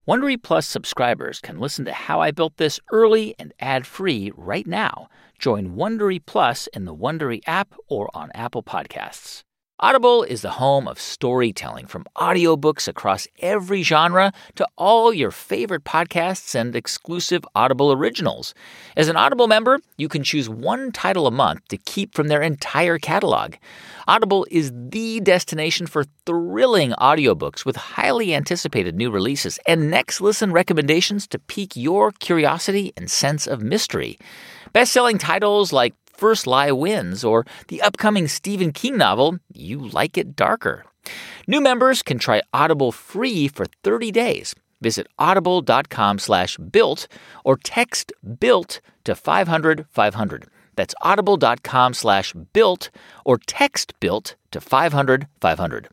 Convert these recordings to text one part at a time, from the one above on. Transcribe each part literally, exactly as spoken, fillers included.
Wondery Plus subscribers can listen to How I Built This early and ad-free right now. Join Wondery Plus in the Wondery app or on Apple Podcasts. Audible is the home of storytelling, from audiobooks across every genre to all your favorite podcasts and exclusive Audible originals. As an Audible member, you can choose one title a month to keep from their entire catalog. Audible is the destination for thrilling audiobooks with highly anticipated new releases and next listen recommendations to pique your curiosity and sense of mystery. Best-selling titles like First Lie Wins or the upcoming Stephen King novel, You Like It Darker. New members can try Audible free for thirty days. Visit audible.com slash built or text BUILT to five hundred five hundred. That's audible.com slash built or text BUILT to five hundred five hundred.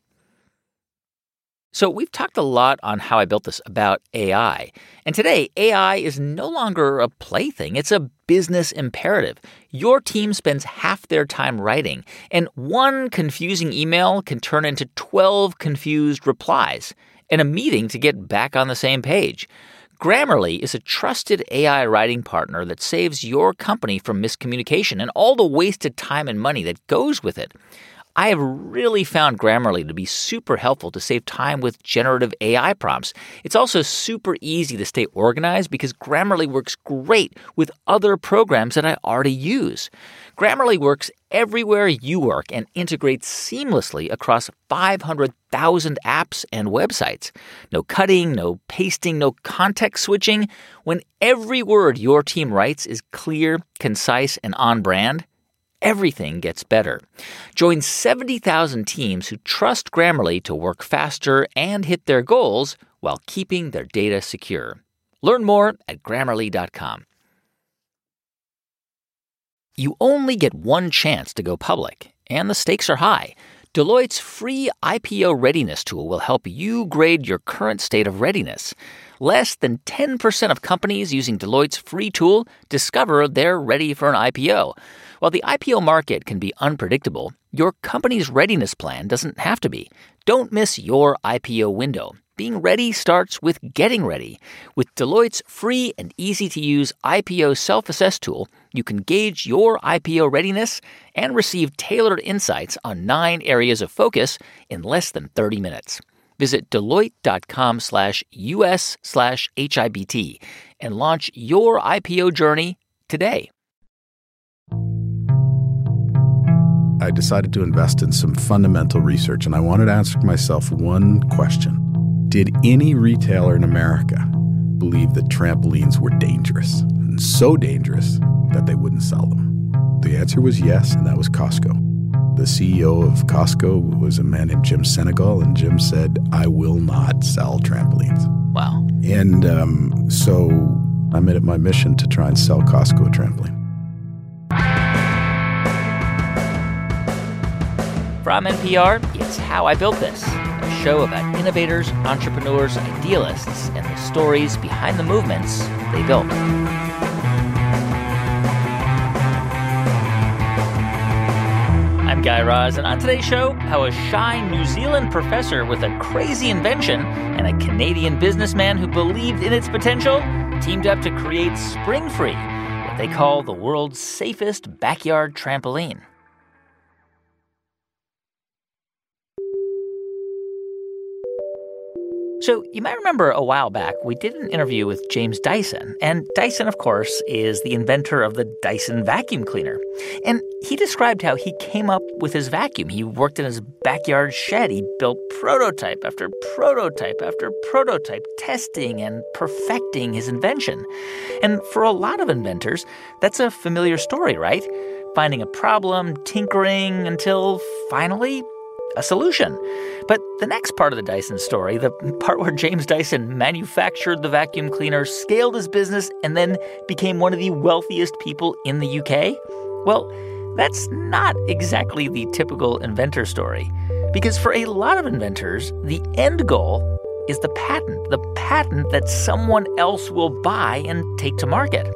So we've talked a lot on How I Built This about A I. And today, A I is no longer a plaything. It's a business imperative. Your team spends half their time writing, and one confusing email can turn into twelve confused replies and a meeting to get back on the same page. Grammarly is a trusted A I writing partner that saves your company from miscommunication and all the wasted time and money that goes with it. I have really found Grammarly to be super helpful to save time with generative A I prompts. It's also super easy to stay organized because Grammarly works great with other programs that I already use. Grammarly works everywhere you work and integrates seamlessly across five hundred thousand apps and websites. No cutting, no pasting, no context switching. When every word your team writes is clear, concise, and on brand, everything gets better. Join seventy thousand teams who trust Grammarly to work faster and hit their goals while keeping their data secure. Learn more at Grammarly dot com. You only get one chance to go public, and the stakes are high. Deloitte's free I P O readiness tool will help you grade your current state of readiness. Less than ten percent of companies using Deloitte's free tool discover they're ready for an I P O. While the I P O market can be unpredictable, your company's readiness plan doesn't have to be. Don't miss your I P O window. Being ready starts with getting ready. With Deloitte's free and easy-to-use I P O self-assess tool, you can gauge your I P O readiness and receive tailored insights on nine areas of focus in less than thirty minutes. Visit Deloitte.com slash US slash HIBT and launch your I P O journey today. I decided to invest in some fundamental research, and I wanted to ask myself one question. Did any retailer in America believe that trampolines were dangerous, and so dangerous that they wouldn't sell them? The answer was yes, and that was Costco. The C E O of Costco was a man named Jim Senegal, and Jim said, I will not sell trampolines. Wow. And um, so I made it my mission to try and sell Costco a trampoline. From N P R, it's How I Built This, a show about innovators, entrepreneurs, idealists, and the stories behind the movements they built. I'm Guy Raz, and on today's show, how a shy New Zealand professor with a crazy invention and a Canadian businessman who believed in its potential teamed up to create Spring Free, what they call the world's safest backyard trampoline. So you might remember a while back, we did an interview with James Dyson. And Dyson, of course, is the inventor of the Dyson vacuum cleaner. And he described how he came up with his vacuum. He worked in his backyard shed. He built prototype after prototype after prototype, testing and perfecting his invention. And for a lot of inventors, that's a familiar story, right? Finding a problem, tinkering, until finally a solution. But the next part of the Dyson story, the part where James Dyson manufactured the vacuum cleaner, scaled his business, and then became one of the wealthiest people in the U K, well, that's not exactly the typical inventor story. Because for a lot of inventors, the end goal is the patent, the patent that someone else will buy and take to market.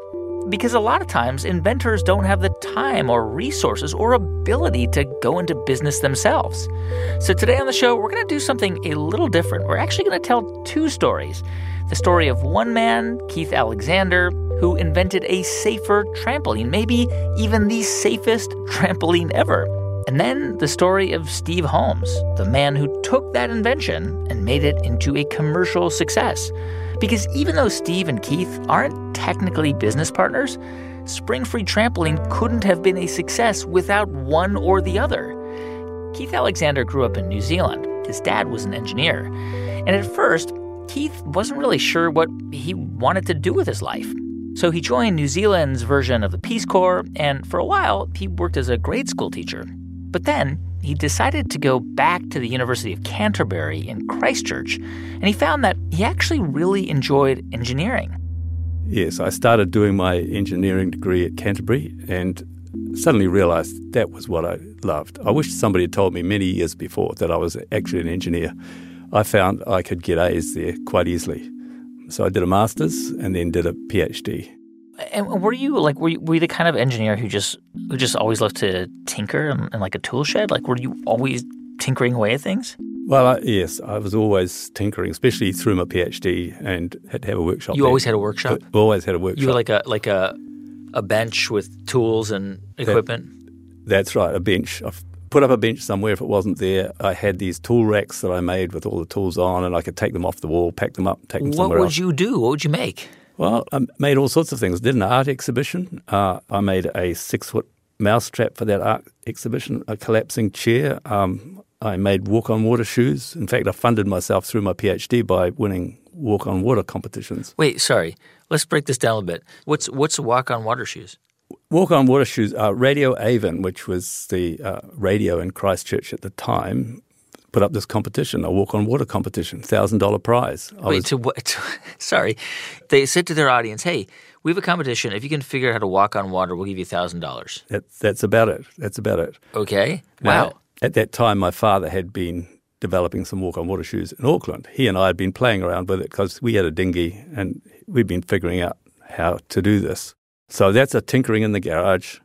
Because a lot of times, inventors don't have the time or resources or ability to go into business themselves. So today on the show, we're going to do something a little different. We're actually going to tell two stories. The story of one man, Keith Alexander, who invented a safer trampoline, maybe even the safest trampoline ever. And then the story of Steve Holmes, the man who took that invention and made it into a commercial success. Because even though Steve and Keith aren't technically business partners, Springfree Trampoline couldn't have been a success without one or the other. Keith Alexander grew up in New Zealand. His dad was an engineer. And at first, Keith wasn't really sure what he wanted to do with his life. So he joined New Zealand's version of the Peace Corps, and for a while, he worked as a grade school teacher. But then he decided to go back to the University of Canterbury in Christchurch, and he found that he actually really enjoyed engineering. Yes, I started doing my engineering degree at Canterbury and suddenly realized that was what I loved. I wish somebody had told me many years before that I was actually an engineer. I found I could get A's there quite easily. So I did a master's and then did a PhD. And were you like were you, were you the kind of engineer who just who just always loved to tinker in, in like a tool shed? Like were you always tinkering away at things? Well, I, yes, I was always tinkering, especially through my PhD, and had to have a workshop. You there. always had a workshop? I always had a workshop. You were like a like a a bench with tools and equipment? That, that's right, a bench. I've put up a bench somewhere if it wasn't there. I had these tool racks that I made with all the tools on, and I could take them off the wall, pack them up, take them what somewhere else. What else. would you do? What would you make? Well, I made all sorts of things. Did an art exhibition. Uh, I made a six-foot mousetrap for that art exhibition, a collapsing chair. Um, I made walk-on-water shoes. In fact, I funded myself through my PhD by winning walk-on-water competitions. Wait, sorry. Let's break this down a bit. What's what's walk-on-water shoes? Walk-on-water shoes are Radio Avon, which was the uh, radio in Christchurch at the time, put up this competition, a walk-on-water competition, one thousand dollars prize. I Wait, was, to what? Sorry. They said to their audience, hey, we have a competition. If you can figure out how to walk on water, we'll give you one thousand dollars. That, that's about it. That's about it. Okay. Now, Wow. at that time, my father had been developing some walk-on-water shoes in Auckland. He and I had been playing around with it because we had a dinghy and we'd been figuring out how to do this. So that's a tinkering in the garage.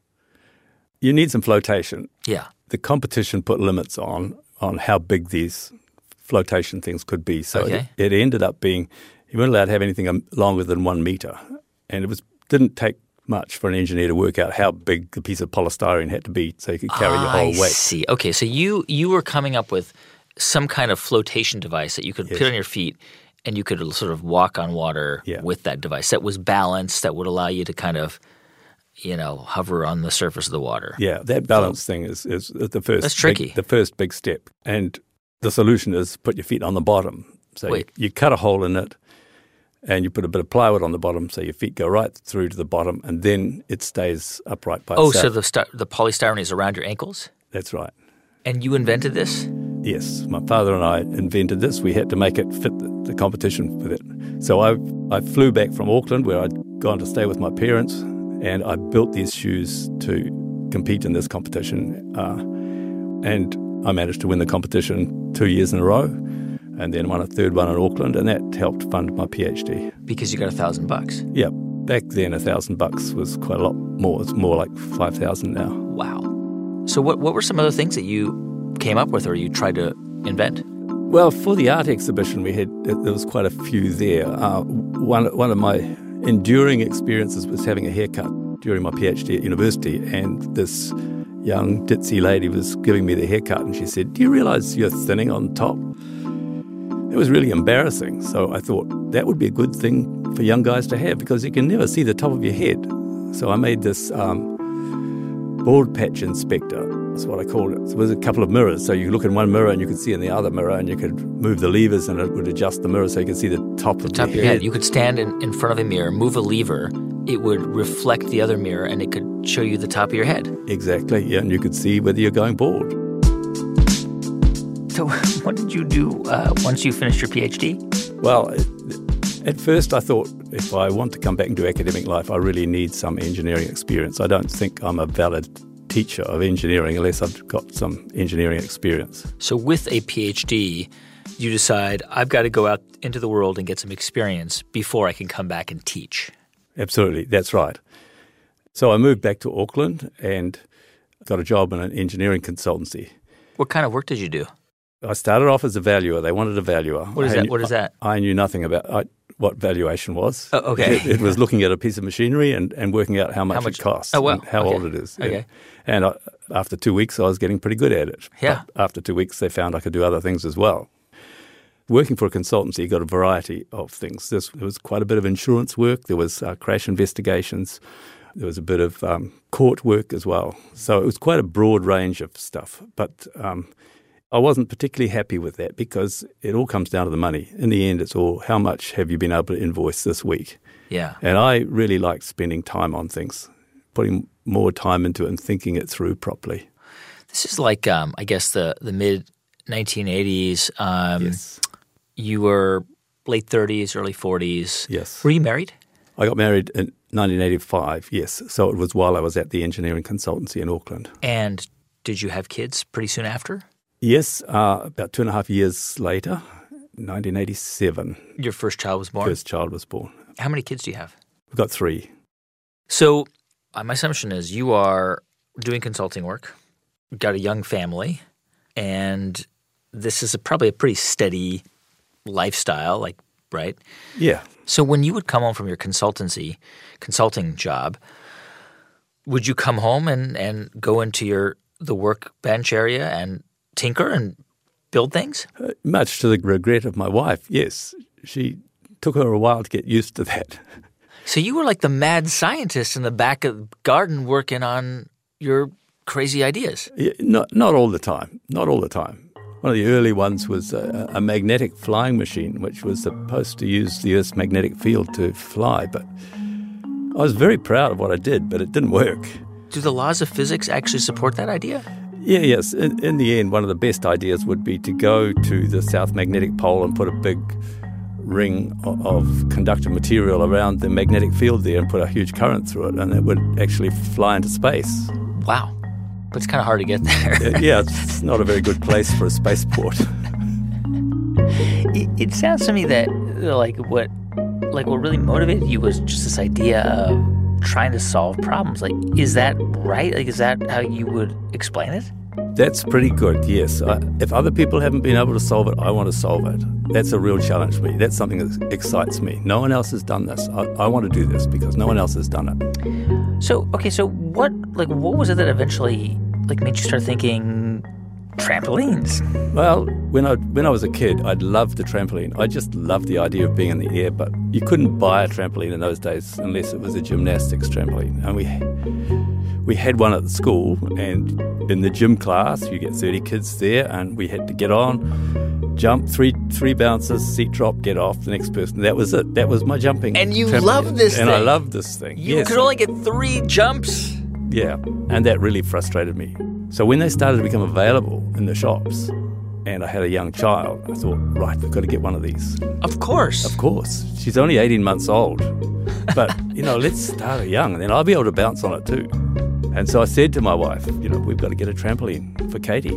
You need some flotation. Yeah. The competition put limits on on how big these flotation things could be. So Okay. it, it ended up being, you weren't allowed to have anything longer than one meter. And it was didn't take much for an engineer to work out how big the piece of polystyrene had to be so you could carry your whole I weight. see. Okay, so you you were coming up with some kind of flotation device that you could Yes. put on your feet and you could sort of walk on water Yeah. with that device that was balanced, that would allow you to kind of, you know, hover on the surface of the water. Yeah, that balance thing is, is the first That's tricky. Big, the first big step. And the solution is put your feet on the bottom. So you, Wait. you cut a hole in it and you put a bit of plywood on the bottom so your feet go right through to the bottom and then it stays upright by Oh, itself. so the st- the polystyrene is around your ankles? That's right. And you invented this? Yes, my father and I invented this. We had to make it fit the, the competition with it. So I I flew back from Auckland where I'd gone to stay with my parents and I built these shoes to compete in this competition. Uh, and I managed to win the competition two years in a row and then won a third one in Auckland, and that helped fund my PhD. Because you got a thousand bucks. Yeah, back then a thousand bucks was quite a lot more. It's more like five thousand now. Wow. So what what were some other things that you came up with or you tried to invent? Well, for the art exhibition, we had there was quite a few there. Uh, one one of my enduring experiences was having a haircut during my PhD at university, and this young ditzy lady was giving me the haircut, and she said, "Do you realise you're thinning on top?" It was really embarrassing. So I thought that would be a good thing for young guys to have because you can never see the top of your head. So I made this um, bald patch inspector. That's what I called it. So there was a couple of mirrors. So you look in one mirror and you could see in the other mirror, and you could move the levers and it would adjust the mirror so you could see the top of Top the of your head. You could stand in, in front of a mirror, move a lever, it would reflect the other mirror, and it could show you the top of your head. Exactly, yeah, and you could see whether you're going bald. So what did you do uh, once you finished your PhD? Well, at first I thought if I want to come back into academic life, I really need some engineering experience. I don't think I'm a valid teacher of engineering unless I've got some engineering experience. So with a PhD, you decide, I've got to go out into the world and get some experience before I can come back and teach. Absolutely, that's right. So I moved back to Auckland and got a job in an engineering consultancy. What kind of work did you do? I started off as a valuer. They wanted a valuer. What is I that? knew, What is that? I, I knew nothing about I, what valuation was. Oh, okay. It, it was looking at a piece of machinery and, and working out how much, How much- it costs oh, wow. and how Okay. old it is. Okay. Yeah. And I, after two weeks, I was getting pretty good at it. Yeah. But after two weeks, they found I could do other things as well. Working for a consultancy, you got a variety of things. There's, there was quite a bit of insurance work. There was uh, crash investigations. There was a bit of um, court work as well. So it was quite a broad range of stuff. But um, I wasn't particularly happy with that because it all comes down to the money. In the end, it's all how much have you been able to invoice this week? Yeah. And I really like spending time on things, putting more time into it and thinking it through properly. This is like, um, I guess, the, the mid nineteen eighties. Um, Yes. You were late thirties, early forties. Yes. Were you married? I got married in nineteen eighty-five, yes. So it was while I was at the engineering consultancy in Auckland. And did you have kids pretty soon after? Yes, uh, about two and a half years later, nineteen eighty-seven, Your first child was born? first child was born. How many kids do you have? We've got three. So uh, my assumption is you are doing consulting work, you've got a young family, and this is a, probably a pretty steady lifestyle, like, right? Yeah. So when you would come home from your consultancy, consulting job, would you come home and, and go into your the workbench area and tinker and build things? Uh, much to the regret of my wife, yes. She took her a while to get used to that. So you were like the mad scientist in the back of the garden working on your crazy ideas. Yeah, not not all the time, not all the time. One of the early ones was a, a magnetic flying machine, which was supposed to use the Earth's magnetic field to fly. But I was very proud of what I did, but it didn't work. Do the laws of physics actually support that idea? Yeah, yes. In, in the end, one of the best ideas would be to go to the South Magnetic Pole and put a big ring of, of conductive material around the magnetic field there and put a huge current through it, and it would actually fly into space. Wow. But it's kind of hard to get there. Yeah, it's not a very good place for a spaceport. it, it sounds to me that like what like what really motivated you was just this idea of trying to solve problems. Like, is that right? Like, is that how you would explain it? That's pretty good, yes. I, if other people haven't been able to solve it, I want to solve it. That's a real challenge for me. That's something that excites me. No one else has done this. I, I want to do this because no one else has done it. So, okay, so what, like, what was it that eventually, like, made you start thinking trampolines? Well, when I when I was a kid, I'd loved the trampoline. I just loved the idea of being in the air, but you couldn't buy a trampoline in those days unless it was a gymnastics trampoline. And we we had one at the school, and in the gym class, you get thirty kids there, and we had to get on, jump, three three bounces, seat drop, get off, the next person. That was it. That was my jumping. And you trampoline. loved this and thing. And I loved this thing. You yes. could only get three jumps. Yeah, and that really frustrated me. So when they started to become available in the shops, and I had a young child, I thought, right, we've got to get one of these. Of course. Of course. She's only eighteen months old. But, you know, let's start her young, and then I'll be able to bounce on it too. And so I said to my wife, you know, we've got to get a trampoline for Katie.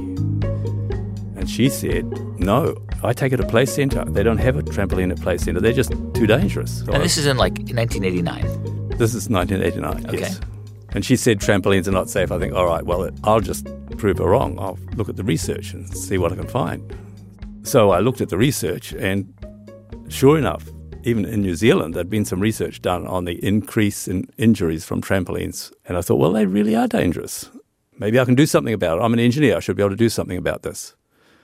And she said, no, I take her to Play Centre. They don't have a trampoline at Play Centre. They're just too dangerous. So And I, this is in, like, nineteen eighty-nine. this is nineteen eighty-nine, Okay. yes. And she said trampolines are not safe. I think, all right, well, I'll just prove her wrong. I'll look at the research and see what I can find. So I looked at the research, and sure enough, even in New Zealand, there'd been some research done on the increase in injuries from trampolines. And I thought, well, they really are dangerous. Maybe I can do something about it. I'm an engineer. I should be able to do something about this.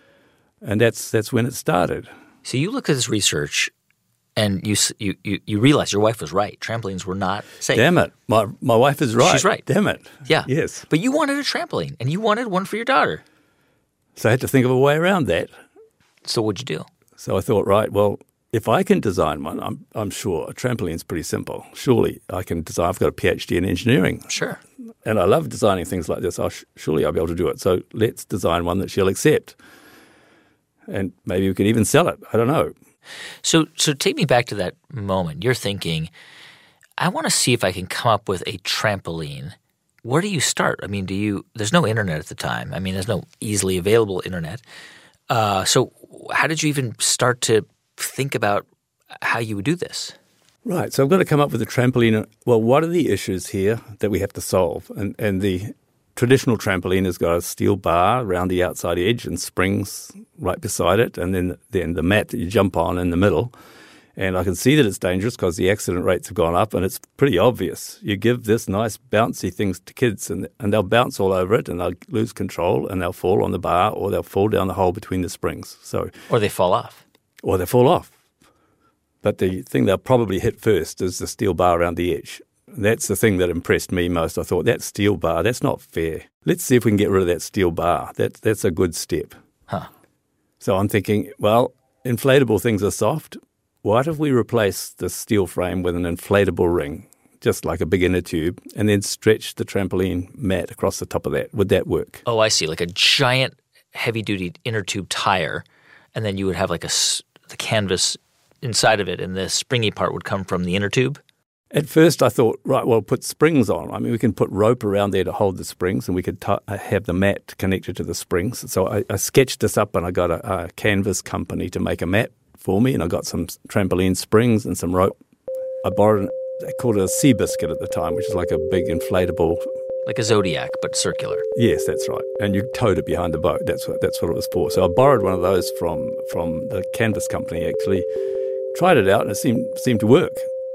And that's that's when it started. So you looked at this research, and you you you, you realized your wife was right. Trampolines were not safe. Damn it. My, my wife is right. She's right. Damn it. Yeah. Yes. But you wanted a trampoline, and you wanted one for your daughter. So I had to think of a way around that. So what'd you do? So I thought, right, well, if I can design one, I'm I'm sure a trampoline's pretty simple. Surely I can design. I've got a PhD in engineering. Sure. And I love designing things like this. I'll, surely I'll be able to do it. So let's design one that she'll accept. And maybe we can even sell it. I don't know. So so take me back to that moment. You're thinking, I want to see if I can come up with a trampoline. Where do you start? I mean, do you – there's no internet at the time. I mean, there's no easily available internet. Uh, so how did you even start to think about how you would do this? Right, so I've got to come up with a trampoline. Well, what are the issues here that we have to solve? And and the traditional trampoline has got a steel bar around the outside edge and springs right beside it, and then then the mat that you jump on in the middle. And I can see that it's dangerous because the accident rates have gone up, and it's pretty obvious. You give this nice bouncy things to kids, and and they'll bounce all over it, and they'll lose control, and they'll fall on the bar, or they'll fall down the hole between the springs. So, or they fall off. Or they fall off. But the thing they'll probably hit first is the steel bar around the edge. That's the thing that impressed me most. I thought, that steel bar, that's not fair. Let's see if we can get rid of that steel bar. That, that's a good step. Huh. So I'm thinking, well, inflatable things are soft. What if we replace the steel frame with an inflatable ring, just like a big inner tube, and then stretch the trampoline mat across the top of that? Would that work? Oh, I see. Like a giant heavy-duty inner tube tire, and then you would have like a, the canvas inside of it, and the springy part would come from the inner tube? At first I thought, right, well, put springs on. I mean, we can put rope around there to hold the springs, and we could t- have the mat connected to the springs. So I, I sketched this up, and I got a, a canvas company to make a mat for me, and I got some trampoline springs and some rope. I borrowed, an, they called it a Seabiscuit at the time, which is like a big inflatable. Like a Zodiac, but circular. Yes, that's right. And you towed it behind the boat. That's what that's what it was for. So I borrowed one of those from from the canvas company, actually. Tried it out, and it seemed seemed to work.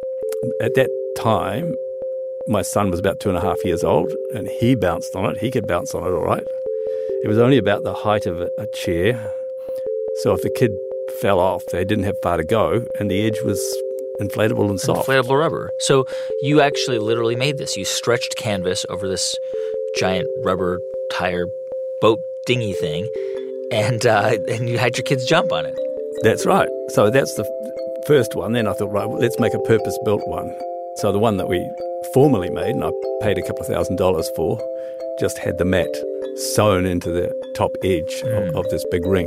At that time, my son was about two and a half years old, and he bounced on it. He could bounce on it all right. It was only about the height of a, a chair. So if the kid fell off, they didn't have far to go, and the edge was inflatable and soft. Inflatable rubber. So you actually literally made this. You stretched canvas over this giant rubber tire boat dinghy thing, and uh, and you had your kids jump on it. That's right. So that's the first one. Then I thought, right, well, let's make a purpose-built one. So the one that we formally made, and I paid a couple of thousand dollars for, just had the mat sewn into the top edge mm. of, of this big ring.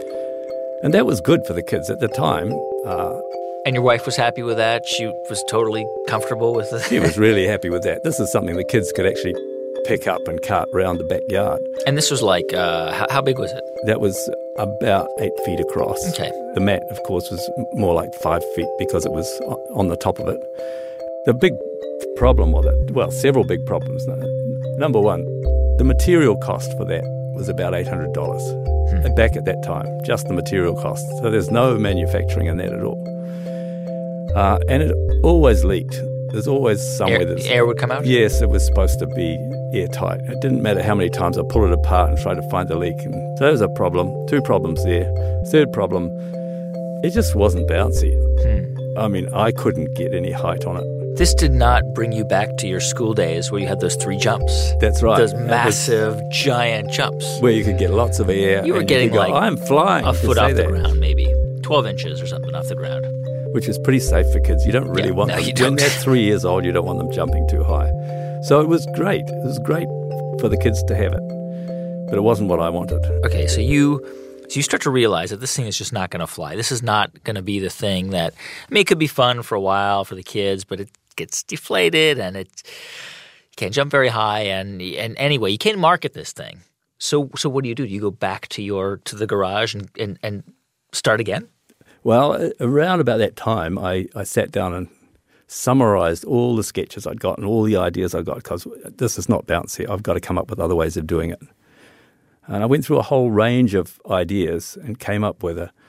And that was good for the kids at the time. Uh, and your wife was happy with that? She was totally comfortable with it? She was really happy with that. This is something the kids could actually pick up and cart around the backyard. And this was like, uh, how, how big was it? That was about eight feet across. Okay. The mat, of course, was more like five feet because it was on the top of it. The big problem with it, well, several big problems. Number one, the material cost for that was about eight hundred dollars hmm. back at that time, just the material cost. So there's no manufacturing in that at all. Uh, and it always leaked. There's always somewhere air, that air would come out? Yes, it was supposed to be airtight. It didn't matter how many times I pulled it apart and tried to find the leak. And so that was a problem. Two problems there. Third problem, it just wasn't bouncy. Hmm. I mean, I couldn't get any height on it. This did not bring you back to your school days where you had those three jumps. That's right. Those massive, giant jumps. Where you could get lots of air. You were getting you like go, I'm flying. a foot off the that. ground, maybe. twelve inches or something off the ground. Which is pretty safe for kids. You don't really yeah, want no, them. You don't. When they're three years old, you don't want them jumping too high. So it was great. It was great for the kids to have it. But it wasn't what I wanted. Okay, so you so you start to realize that this thing is just not going to fly. This is not going to be the thing that, I mean, it could be fun for a while for the kids, but it gets deflated and it you can't jump very high. And and anyway, you can't market this thing. So so what do you do? Do you go back to your to the garage and, and, and start again? Well, around about that time, I, I sat down and summarized all the sketches I'd got and all the ideas I got because this is not bouncy. I've got to come up with other ways of doing it. And I went through a whole range of ideas and came up with a,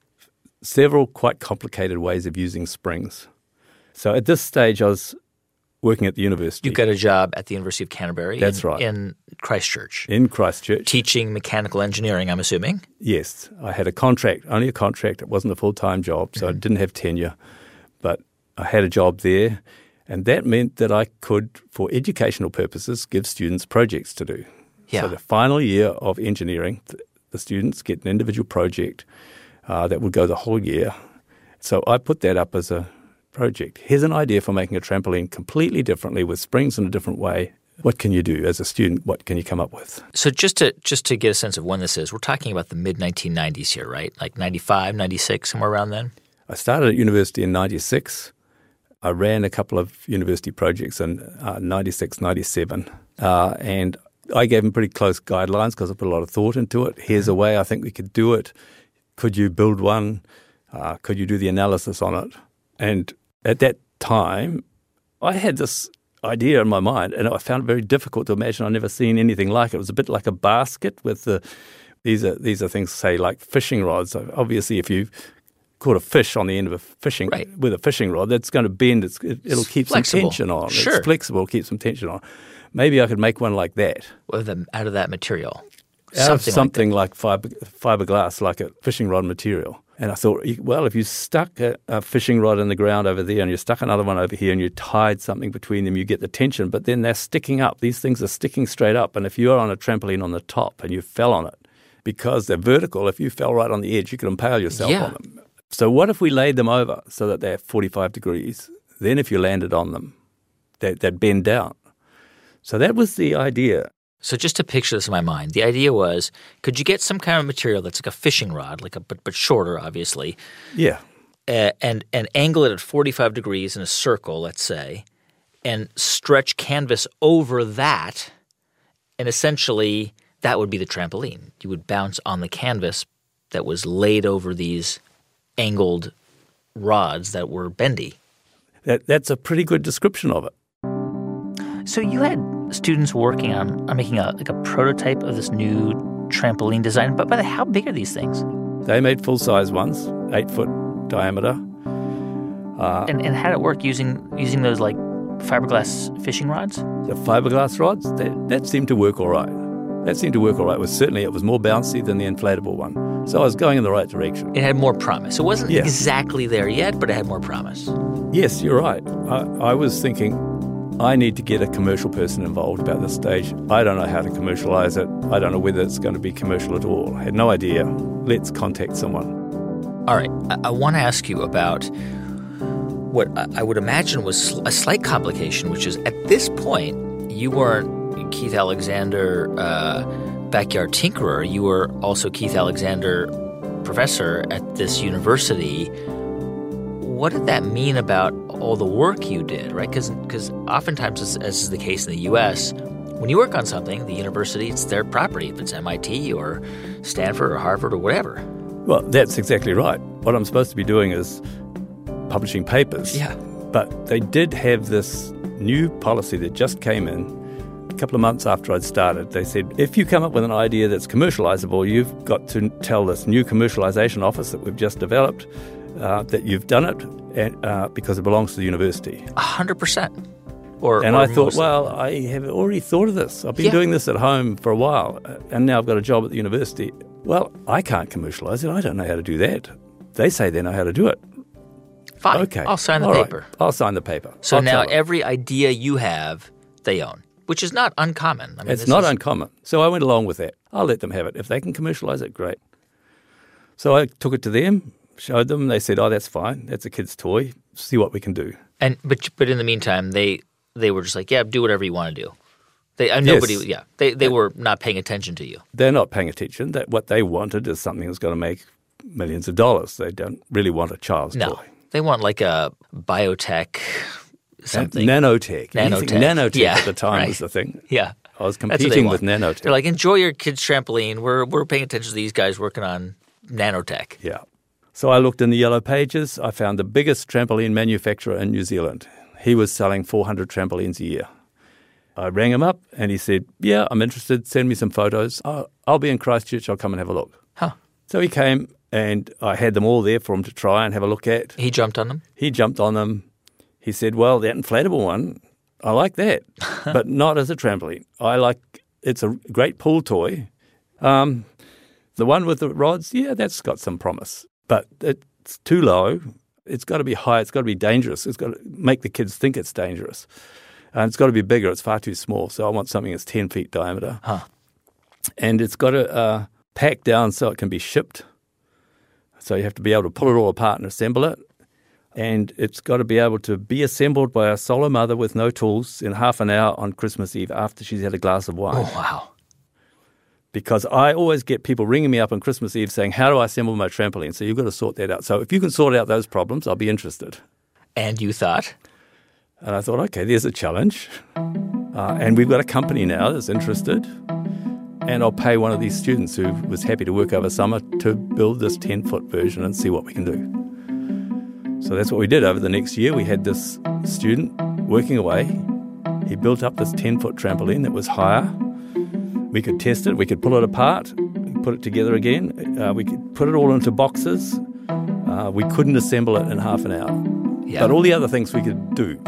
several quite complicated ways of using springs. So at this stage, I was working at the university. You got a job at the University of Canterbury. That's in, right. In Christchurch. In Christchurch. Teaching mechanical engineering, I'm assuming. Yes. I had a contract, only a contract. It wasn't a full-time job, so mm-hmm. I didn't have tenure. But I had a job there, and that meant that I could, for educational purposes, give students projects to do. Yeah. So the final year of engineering, the students get an individual project uh, that would go the whole year. So I put that up as a project. Here's an idea for making a trampoline completely differently with springs in a different way. What can you do as a student? What can you come up with? So just to just to get a sense of when this is, we're talking about the mid nineteen nineties here, right? Like ninety-five, ninety-six, somewhere around then? I started at university in ninety-six. I ran a couple of university projects in uh, ninety-six, ninety-seven. Uh, and I gave them pretty close guidelines because I put a lot of thought into it. Here's a way I think we could do it. Could you build one? Uh, could you do the analysis on it? And at that time, I had this idea in my mind, and I found it very difficult to imagine. I'd never seen anything like it. It was a bit like a basket with the these are these are things, say, like fishing rods. So obviously, if you caught a fish on the end of a fishing right. with a fishing rod, that's going to bend. It's, it, it'll keep flexible. some tension on. Sure. It's flexible, keep some tension on. Maybe I could make one like that. With them out of that material. Out something of something like, like fiber, fiberglass, like a fishing rod material. And I thought, well, if you stuck a, a fishing rod in the ground over there and you stuck another one over here and you tied something between them, you get the tension. But then they're sticking up. These things are sticking straight up. And if you're on a trampoline on the top and you fell on it, because they're vertical, if you fell right on the edge, you could impale yourself yeah. on them. So what if we laid them over so that they're forty-five degrees? Then if you landed on them, they, they'd bend down. So that was the idea. So just to picture this in my mind, the idea was, could you get some kind of material that's like a fishing rod, like a but, but shorter, obviously. Yeah. Uh, and and angle it at forty-five degrees in a circle, let's say, and stretch canvas over that, and essentially that would be the trampoline. You would bounce on the canvas that was laid over these angled rods that were bendy. That that's a pretty good description of it. So you had students working on, on making a like a prototype of this new trampoline design, but by the, how big are these things? They made full-size ones, eight-foot diameter. Uh, and, and how did it work using using those like fiberglass fishing rods? The fiberglass rods, that, that seemed to work all right. That seemed to work all right. It was, certainly it was more bouncy than the inflatable one. So I was going in the right direction. It had more promise. It wasn't yes. exactly there yet, but it had more promise. Yes, you're right. I, I was thinking, I need to get a commercial person involved about this stage. I don't know how to commercialize it. I don't know whether it's going to be commercial at all. I had no idea. Let's contact someone. All right. I, I want to ask you about what I would imagine was a slight complication, which is at this point, you weren't Keith Alexander uh, backyard tinkerer. You were also Keith Alexander professor at this university. What did that mean about all the work you did, right? Because oftentimes, as, as is the case in the U S, when you work on something, the university, it's their property, if it's M I T or Stanford or Harvard or whatever. Well, that's exactly right. What I'm supposed to be doing is publishing papers. Yeah. But they did have this new policy that just came in a couple of months after I'd started. They said, if you come up with an idea that's commercializable, you've got to tell this new commercialization office that we've just developed uh, that you've done it and, uh, because it belongs to the university. A hundred percent. Or, and or I thought, mostly. well, I have already thought of this. I've been Yeah. doing this at home for a while, and now I've got a job at the university. Well, I can't commercialize it. I don't know how to do that. They say they know how to do it. Fine. Okay. I'll sign the All paper. Right. I'll sign the paper. So I'll now tell them. every idea you have, they own, which is not uncommon. I mean, It's this not is, uncommon. So I went along with that. I'll let them have it. If they can commercialize it, great. So I took it to them, showed them. They said, oh, that's fine. That's a kid's toy. See what we can do. And but but in the meantime, they they were just like, yeah, do whatever you want to do. They uh, nobody, Yes. yeah, they they were not paying attention to you. They're not paying attention. That what they wanted is something that's going to make millions of dollars. They don't really want a child's No, toy. they want like a biotech something. Nanotech. Anything Nanotech. Nanotech Yeah, at the time right. was the thing. Yeah, I was That's what they competing with want. nanotech. They're like, enjoy your kid's trampoline. We're we're paying attention to these guys working on nanotech. Yeah. So I looked in the yellow pages. I found the biggest trampoline manufacturer in New Zealand. He was selling four hundred trampolines a year. I rang him up and he said, yeah, I'm interested. Send me some photos. I'll, I'll be in Christchurch. I'll come and have a look. Huh. So he came and I had them all there for him to try and have a look at. He jumped on them. He jumped on them. He said, well, that inflatable one, I like that, but not as a trampoline. I like, it's a great pool toy. Um, the one with the rods, yeah, that's got some promise, but it's too low. It's got to be high. It's got to be dangerous. It's got to make the kids think it's dangerous. And it's got to be bigger. It's far too small. So I want something that's ten feet diameter. Huh. And it's got to uh, pack down so it can be shipped. So you have to be able to pull it all apart and assemble it. And it's got to be able to be assembled by a solo mother with no tools in half an hour on Christmas Eve after she's had a glass of wine. Oh, wow. Because I always get people ringing me up on Christmas Eve saying, how do I assemble my trampoline? So you've got to sort that out. So if you can sort out those problems, I'll be interested. And you thought? And I thought, okay, there's a challenge. Uh, and we've got a company now that's interested. And I'll pay one of these students who was happy to work over summer to build this ten-foot version and see what we can do. So that's what we did. Over the next year, we had this student working away. He built up this ten-foot trampoline that was higher. We could test it. We could pull it apart, put it together again. Uh, we could put it all into boxes. Uh, we couldn't assemble it in half an hour. Yeah. But all the other things we could do.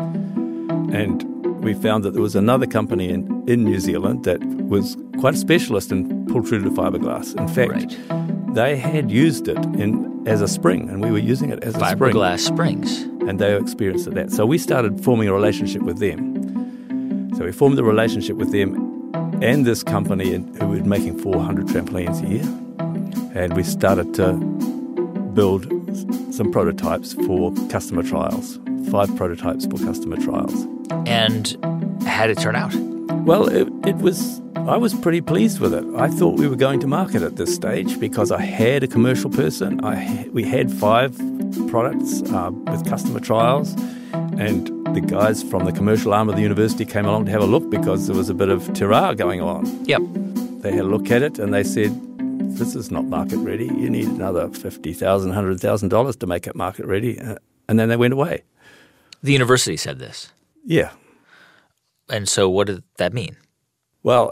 And we found that there was another company in, in New Zealand that was quite a specialist in pultruded fiberglass. In fact, right. they had used it in as a spring, and we were using it as a spring. Fiberglass springs. And they experienced that. So we started forming a relationship with them. So we formed a relationship with them and this company who were making four hundred trampolines a year. And we started to build some prototypes for customer trials, five prototypes for customer trials. And how did it turn out? Well, it, it was, I was pretty pleased with it. I thought we were going to market at this stage because I had a commercial person. I We had five products uh, with customer trials, and the guys from the commercial arm of the university came along to have a look because there was a bit of tirare going on. Yep. They had a look at it and they said, this is not market ready. You need another fifty thousand dollars, one hundred thousand dollars to make it market ready. Uh, and then they went away. The university said this? Yeah. And so what did that mean? Well,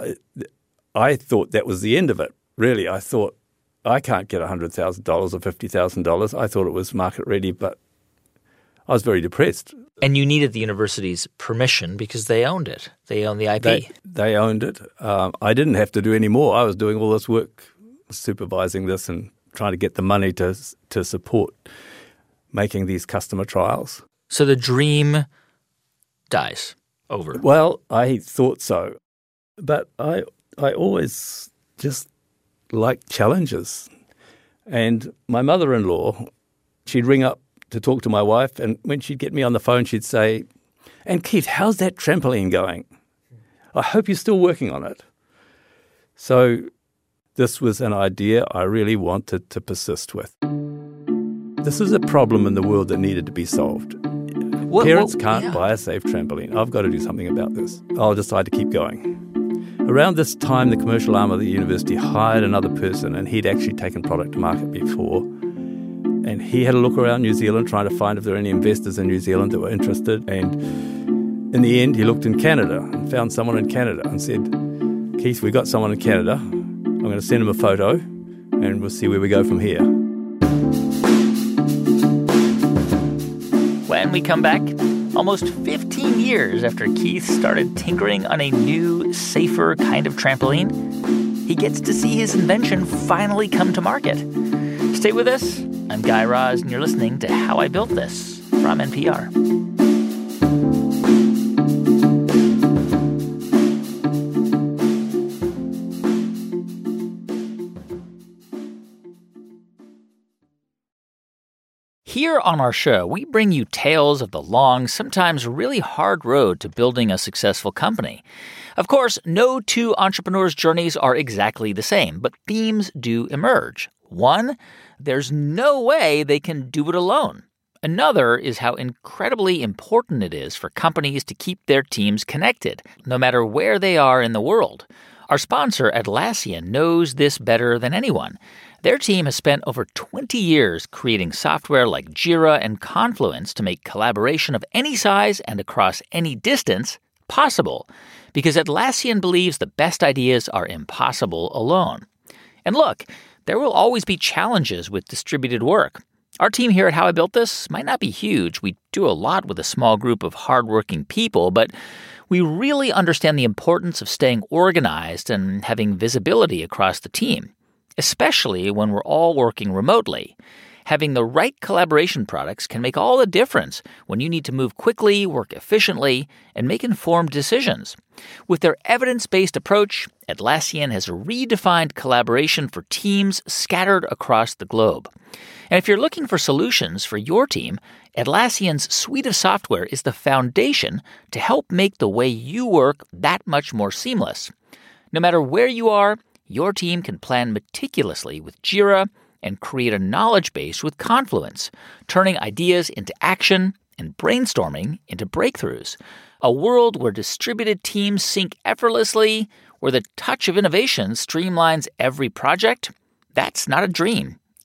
I thought that was the end of it, really. I thought, I can't get one hundred thousand dollars or fifty thousand dollars. I thought it was market ready, but I was very depressed. And you needed the university's permission because they owned it. They owned the I P. They, they owned it. Um, I didn't have to do any more. I was doing all this work, supervising this and trying to get the money to to support making these customer trials. So the dream dies over. Well, I thought so. But I I always just liked challenges. And my mother-in-law, she'd ring up to talk to my wife, and when she'd get me on the phone, she'd say, "And Keith, how's that trampoline going? I hope you're still working on it." So this was an idea I really wanted to persist with. This is a problem in the world that needed to be solved. What, Parents what, can't yeah. buy a safe trampoline. I've got to do something about this. I'll decide to keep going. Around this time, the commercial arm of the university hired another person, and he'd actually taken product to market before. And he had a look around New Zealand trying to find if there were any investors in New Zealand that were interested. And in the end, he looked in Canada and found someone in Canada and said, "Keith, we got someone in Canada. I'm going to send him a photo, and we'll see where we go from here." When we come back, almost fifteen years after Keith started tinkering on a new, safer kind of trampoline, he gets to see his invention finally come to market. Stay with us. I'm Guy Raz, and you're listening to How I Built This from N P R. Here on our show, we bring you tales of the long, sometimes really hard road to building a successful company. Of course, no two entrepreneurs' journeys are exactly the same, but themes do emerge. One, there's no way they can do it alone. Another is how incredibly important it is for companies to keep their teams connected, no matter where they are in the world. Our sponsor, Atlassian, knows this better than anyone. Their team has spent over twenty years creating software like Jira and Confluence to make collaboration of any size and across any distance possible, because Atlassian believes the best ideas are impossible alone. And look, there will always be challenges with distributed work. Our team here at How I Built This might not be huge. We do a lot with a small group of hardworking people, but we really understand the importance of staying organized and having visibility across the team, especially when we're all working remotely. Having the right collaboration products can make all the difference when you need to move quickly, work efficiently, and make informed decisions. With their evidence-based approach, Atlassian has redefined collaboration for teams scattered across the globe. And if you're looking for solutions for your team, Atlassian's suite of software is the foundation to help make the way you work that much more seamless. No matter where you are, your team can plan meticulously with Jira and create a knowledge base with Confluence, turning ideas into action and brainstorming into breakthroughs. A world where distributed teams sync effortlessly, where the touch of innovation streamlines every project, that's not a dream.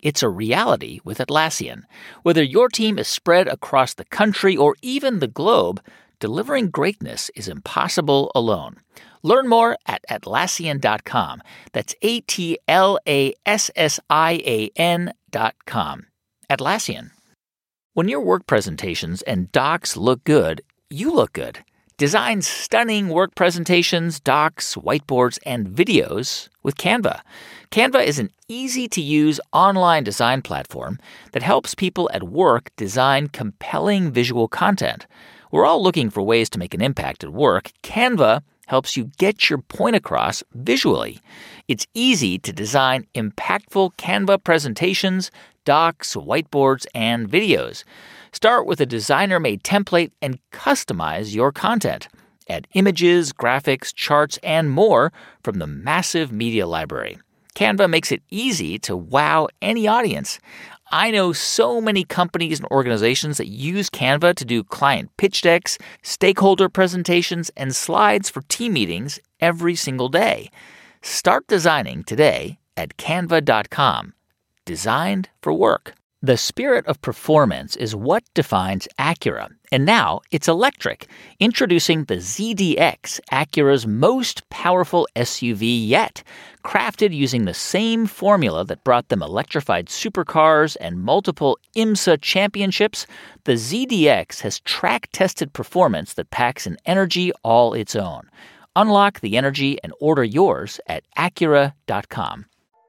It's a reality with Atlassian. Whether your team is spread across the country or even the globe, delivering greatness is impossible alone. Learn more at Atlassian dot com. That's A T L A S S I A N dot com. Atlassian. When your work presentations and docs look good, you look good. Design stunning work presentations, docs, whiteboards, and videos with Canva. Canva is an easy-to-use online design platform that helps people at work design compelling visual content. We're all looking for ways to make an impact at work. Canva helps you get your point across visually. It's easy to design impactful Canva presentations, docs, whiteboards, and videos. Start with a designer-made template and customize your content. Add images, graphics, charts, and more from the massive media library. Canva makes it easy to wow any audience. I know so many companies and organizations that use Canva to do client pitch decks, stakeholder presentations, and slides for team meetings every single day. Start designing today at canva dot com. Designed for work. The spirit of performance is what defines Acura, and now it's electric. Introducing the Z D X, Acura's most powerful S U V yet. Crafted using the same formula that brought them electrified supercars and multiple IMSA championships, the Z D X has track-tested performance that packs an energy all its own. Unlock the energy and order yours at Acura dot com.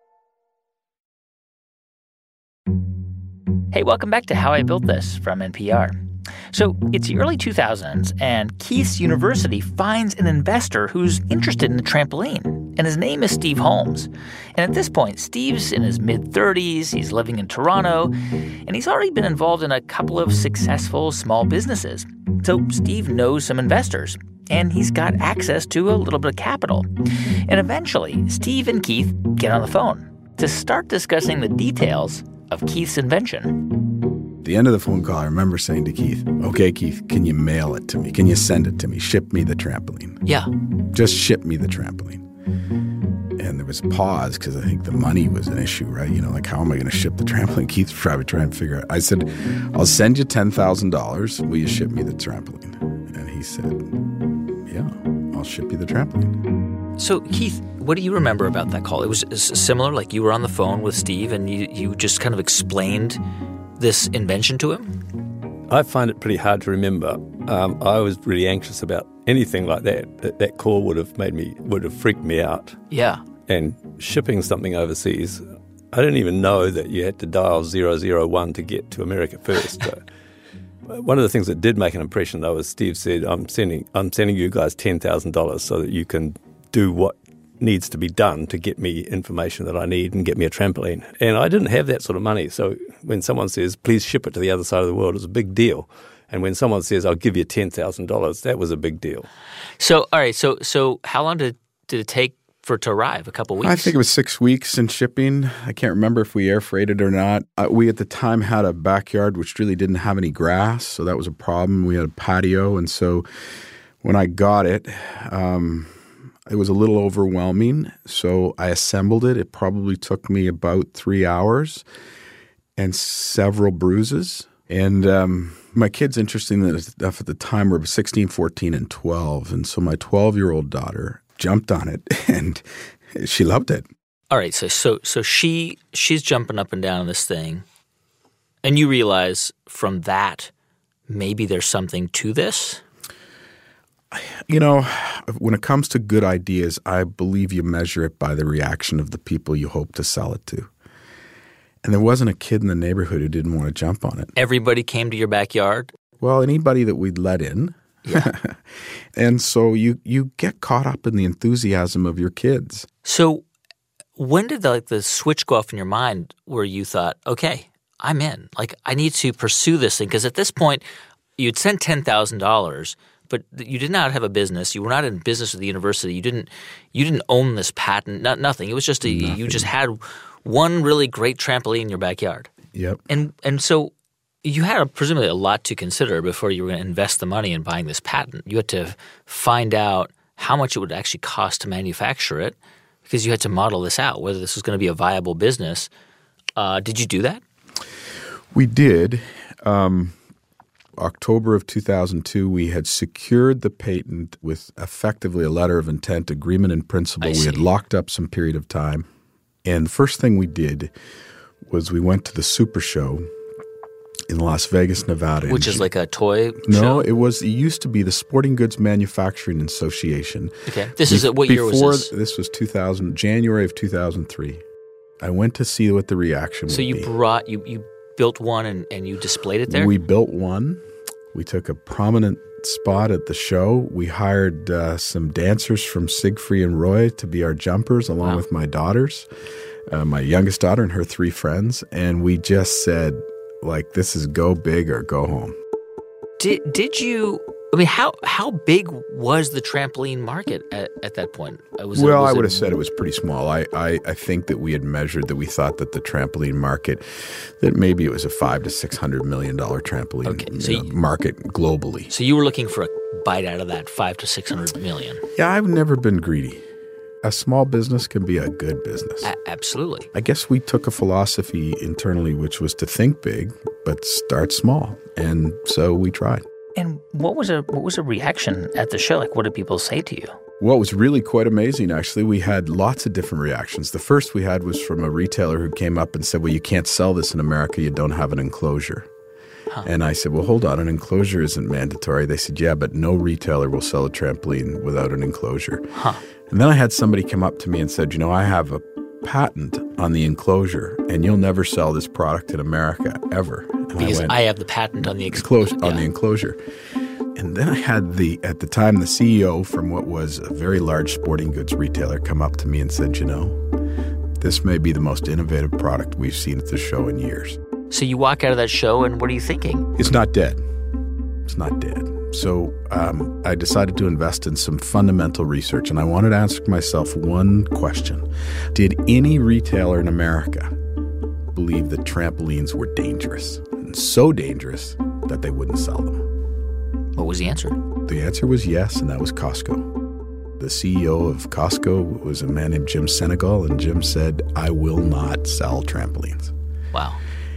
Hey, welcome back to How I Built This from N P R. So it's the early two thousands, and Keith's University finds an investor who's interested in the trampoline, and his name is Steve Holmes. And at this point, Steve's in his mid-thirties, he's living in Toronto, and he's already been involved in a couple of successful small businesses. So Steve knows some investors, and he's got access to a little bit of capital. And eventually, Steve and Keith get on the phone to start discussing the details of Keith's invention. At the end of the phone call, I remember saying to Keith, okay, Keith, can you mail it to me? Can you send it to me? Ship me the trampoline. Yeah. Just ship me the trampoline. And there was a pause because I think the money was an issue, right? You know, like, how am I going to ship the trampoline? Keith's probably trying to figure out. I said, I'll send you ten thousand dollars. Will you ship me the trampoline? And he said, yeah, I'll ship you the trampoline. So, Keith, what do you remember about that call? It was similar, like you were on the phone with Steve and you, you just kind of explained this invention to him? I find it pretty hard to remember. Um, I was really anxious about anything like that. that. That call would have made me, would have freaked me out. Yeah. And shipping something overseas, I didn't even know that you had to dial zero zero one to get to America first. So one of the things that did make an impression, though, is Steve said, I'm sending, I'm sending you guys ten thousand dollars so that you can do what needs to be done to get me information that I need and get me a trampoline. And I didn't have that sort of money. So when someone says, please ship it to the other side of the world, it's a big deal. And when someone says, I'll give you ten thousand dollars, that was a big deal. So, all right, so so how long did, did it take for it to arrive? A couple weeks? I think it was six weeks in shipping. I can't remember if we air freighted or not. Uh, we at the time had a backyard which really didn't have any grass, so that was a problem. We had a patio, and so when I got it, um, it was a little overwhelming, so I assembled it. It probably took me about three hours and several bruises. And um, my kids, interestingly enough, at the time were sixteen, fourteen, and twelve. And so my twelve-year-old daughter jumped on it, and she loved it. All right, so so so she she's jumping up and down on this thing, and you realize from that maybe there's something to this? You know, when it comes to good ideas, I believe you measure it by the reaction of the people you hope to sell it to. And there wasn't a kid in the neighborhood who didn't want to jump on it. Everybody came to your backyard? Well, anybody that we'd let in. Yeah. And so you you get caught up in the enthusiasm of your kids. So when did the, like the switch go off in your mind where you thought, okay, I'm in. Like, I need to pursue this thing? Because at this point, you'd sent ten thousand dollars, but you did not have a business. You were not in business with the university. You didn't you didn't own this patent, not, nothing. It was just a, you just had one really great trampoline in your backyard. Yep. And and so you had a, presumably a lot to consider before you were going to invest the money in buying this patent. You had to find out how much it would actually cost to manufacture it because you had to model this out, whether this was going to be a viable business. Uh, did you do that? We did. Um, October of two thousand two, we had secured the patent with effectively a letter of intent, agreement in principle. I We had see. locked up some period of time. And the first thing we did was we went to the Super Show in Las Vegas, Nevada. Which is like a toy No, show? it was. It used to be the Sporting Goods Manufacturing Association. Okay. This is what year was Before this? This was two thousand, January of two thousand three. I went to see what the reaction So would you be. brought you you built one and, and you displayed it there? We built one. We took a prominent spot at the show. We hired uh, some dancers from Siegfried and Roy to be our jumpers, along Wow. with my daughters, uh, my youngest daughter and her three friends. And we just said, like, this is go big or go home. Did did you? I mean, how how big was the trampoline market at, at that point? Uh, Was it- Well, was I would it- have said it was pretty small. I, I, I think that we had measured that we thought that the trampoline market, that maybe it was a five to six hundred million dollar trampoline Okay, so you know, you- market globally. So you were looking for a bite out of that five to six hundred million. Yeah, I've never been greedy. A small business can be a good business. A- absolutely. I guess we took a philosophy internally, which was to think big, but start small. And so we tried. And what was a what was a reaction at the show? Like, what did people say to you? Well, it was really quite amazing, actually. We had lots of different reactions. The first we had was from a retailer who came up and said, well, you can't sell this in America. You don't have an enclosure. Huh. And I said, well, hold on. An enclosure isn't mandatory. They said, yeah, but no retailer will sell a trampoline without an enclosure. Huh. And then I had somebody come up to me and said, you know, I have a patent on the enclosure, and you'll never sell this product in America ever. And Because I, went, have the patent on the enclosure, enclosure. on the enclosure. And then I had the, at the time, the C E O from what was a very large sporting goods retailer come up to me and said, you know, this may be the most innovative product we've seen at the show in years. So you walk out of that show, and what are you thinking? It's not dead. It's not dead. So um, I decided to invest in some fundamental research, and I wanted to ask myself one question. Did any retailer in America believe that trampolines were dangerous, and so dangerous that they wouldn't sell them? What was the answer? The answer was yes, and that was Costco. The C E O of Costco was a man named Jim Senegal, and Jim said, I will not sell trampolines. Wow.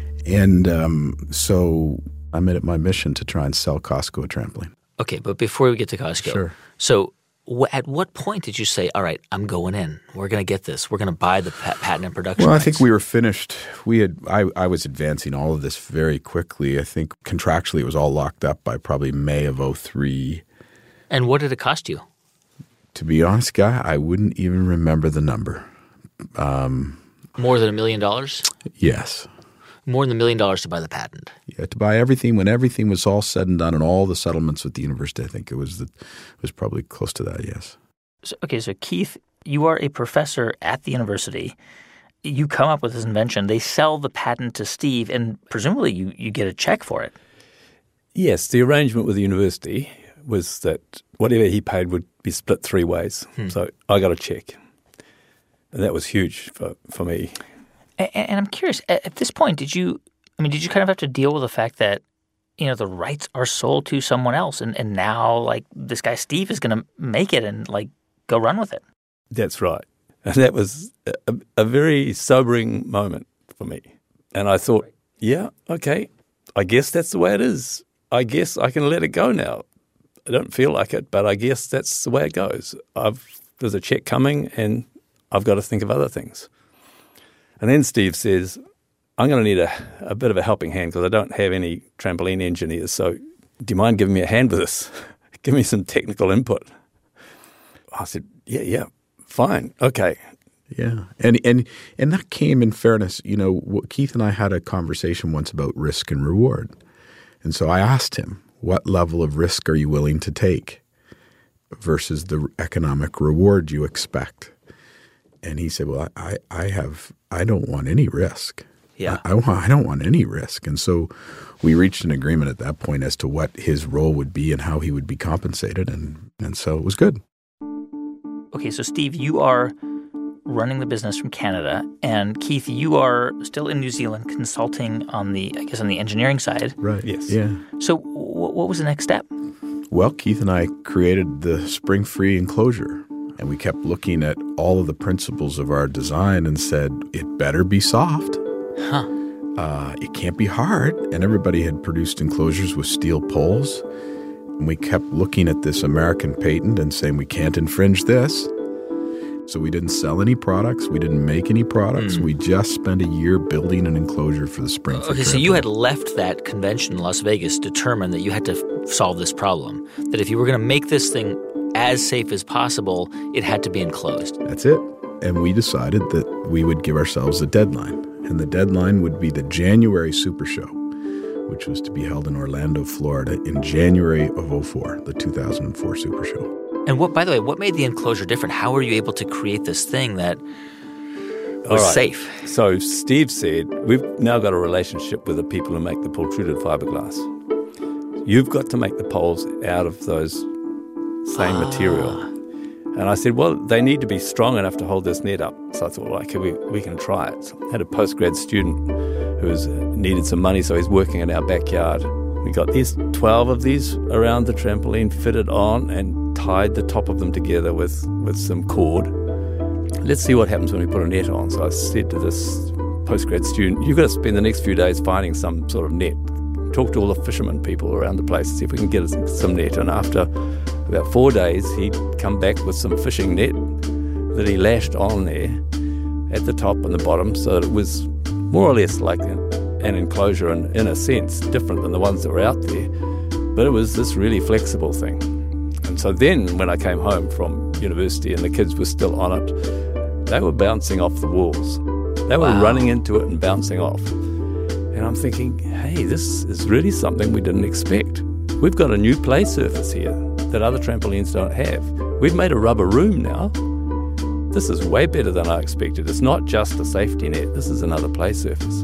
And um, so I made it my mission to try and sell Costco a trampoline. Okay, but before we get to Costco, Sure. So wh- at what point did you say, all right, I'm going in. We're going to get this. We're going to buy the pa- patent and production Well, I rights? think we were finished. We had I, I was advancing all of this very quickly. I think contractually it was all locked up by probably May of oh three. And what did it cost you? To be honest, Guy, I wouldn't even remember the number. Um, More than a million dollars? yes. More than a million dollars to buy the patent. Yeah, to buy everything, when everything was all said and done and all the settlements with the university, I think it was the, it was probably close to that, yes. So, okay, so Keith, you are a professor at the university. You come up with this invention. They sell the patent to Steve, and presumably you, you get a check for it. Yes, the arrangement with the university was that whatever he paid would be split three ways. Hmm. So I got a check. And that was huge for, for me. And, and I'm curious, at, at this point, did you, I mean, did you kind of have to deal with the fact that, you know, the rights are sold to someone else, and, and now, like, this guy Steve is going to make it and, like, go run with it? That's right. And that was a, a very sobering moment for me. And I thought, yeah, okay, I guess that's the way it is. I guess I can let it go now. I don't feel like it, but I guess that's the way it goes. I've there's a check coming and I've got to think of other things. And then Steve says, I'm going to need a, a bit of a helping hand because I don't have any trampoline engineers. So do you mind giving me a hand with this? Give me some technical input. I said, yeah, yeah, fine, okay. Yeah, and and and that came, in fairness, you know, Keith and I had a conversation once about risk and reward. And so I asked him, what level of risk are you willing to take versus the economic reward you expect? And he said, well, I, I have – I don't want any risk. Yeah. I, I, want, I don't want any risk. And so we reached an agreement at that point as to what his role would be and how he would be compensated, and, and so it was good. Okay, so Steve, you are running the business from Canada, and Keith, you are still in New Zealand consulting on the, I guess, on the engineering side. Right. Yes. Yeah. So w- what was the next step? Well, Keith and I created the spring-free enclosure, and we kept looking at all of the principles of our design and said, it better be soft. Huh. Uh, it can't be hard. And everybody had produced enclosures with steel poles. And we kept looking at this American patent and saying, we can't infringe this. So we didn't sell any products. We didn't make any products. Mm. We just spent a year building an enclosure for the Springford Okay, trampoline. So you had left that convention in Las Vegas determined that you had to f- solve this problem, that if you were going to make this thing as safe as possible, it had to be enclosed. That's it. And we decided that we would give ourselves a deadline. And the deadline would be the January Super Show, which was to be held in Orlando, Florida in January of oh four, the two thousand four Super Show. And what, by the way, what made the enclosure different? How were you able to create this thing that was All right. safe? So Steve said, we've now got a relationship with the people who make the pultruded fiberglass. You've got to make the poles out of those same ah. material. And I said, well, they need to be strong enough to hold this net up. So I thought, well, okay, we, we can try it. So I had a postgrad student who was, uh, needed some money, so he's working in our backyard. We got these twelve of these around the trampoline, fitted on, and tied the top of them together with, with some cord. Let's see what happens when we put a net on. So I said to this postgrad student, you've got to spend the next few days finding some sort of net. Talk to all the fishermen people around the place and see if we can get some net. And after about four days, he'd come back with some fishing net that he lashed on there at the top and the bottom, so that it was more or less like an, an enclosure and, in a sense, different than the ones that were out there. But it was this really flexible thing. And so then when I came home from university and the kids were still on it, they were bouncing off the walls. They were wow. running into it and bouncing off. And I'm thinking, hey, this is really something we didn't expect. We've got a new play surface here that other trampolines don't have. We've made a rubber room now. This is way better than I expected. It's not just a safety net. This is another play surface.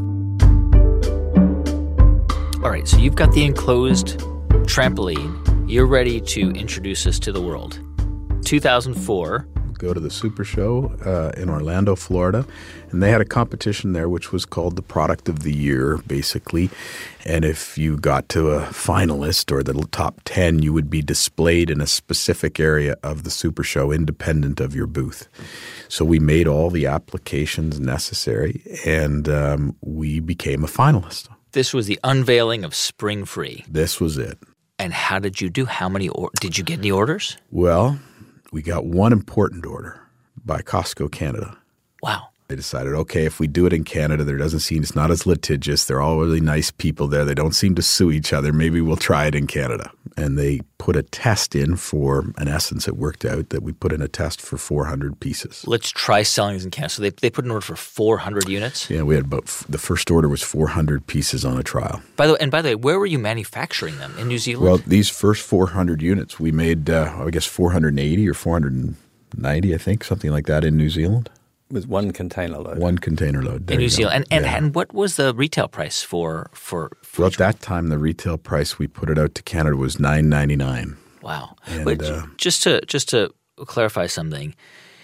All right, so you've got the enclosed trampoline. You're ready to introduce us to the world. two thousand four. Go to the Super Show uh, in Orlando, Florida, and they had a competition there which was called the Product of the Year, basically. And if you got to a finalist or the top ten, you would be displayed in a specific area of the Super Show independent of your booth. So we made all the applications necessary, and um, we became a finalist. This was the unveiling of Spring Free. This was it. And how did you do? How many or- did you get any orders? Well, we got one important order by Costco Canada. Wow. They decided, okay, if we do it in Canada, there doesn't seem, it's not as litigious. They're all really nice people there. They don't seem to sue each other. Maybe we'll try it in Canada. And they put a test in for, in essence, it worked out that we put in a test for four hundred pieces. Let's try selling these in Canada. So they, they put an order for four hundred units? Yeah, we had about, the first order was four hundred pieces on a trial. By the way, and by the way, where were you manufacturing them? In New Zealand? Well, these first four hundred units, we made, uh, I guess, four hundred eighty or four hundred ninety, I think, something like that in New Zealand. With one container load. One container load. There in New Zealand. And, and, yeah. and what was the retail price for for, for Well, at that time, the retail price we put it out to Canada was nine ninety-nine. Wow. And, but uh, just to just to clarify something,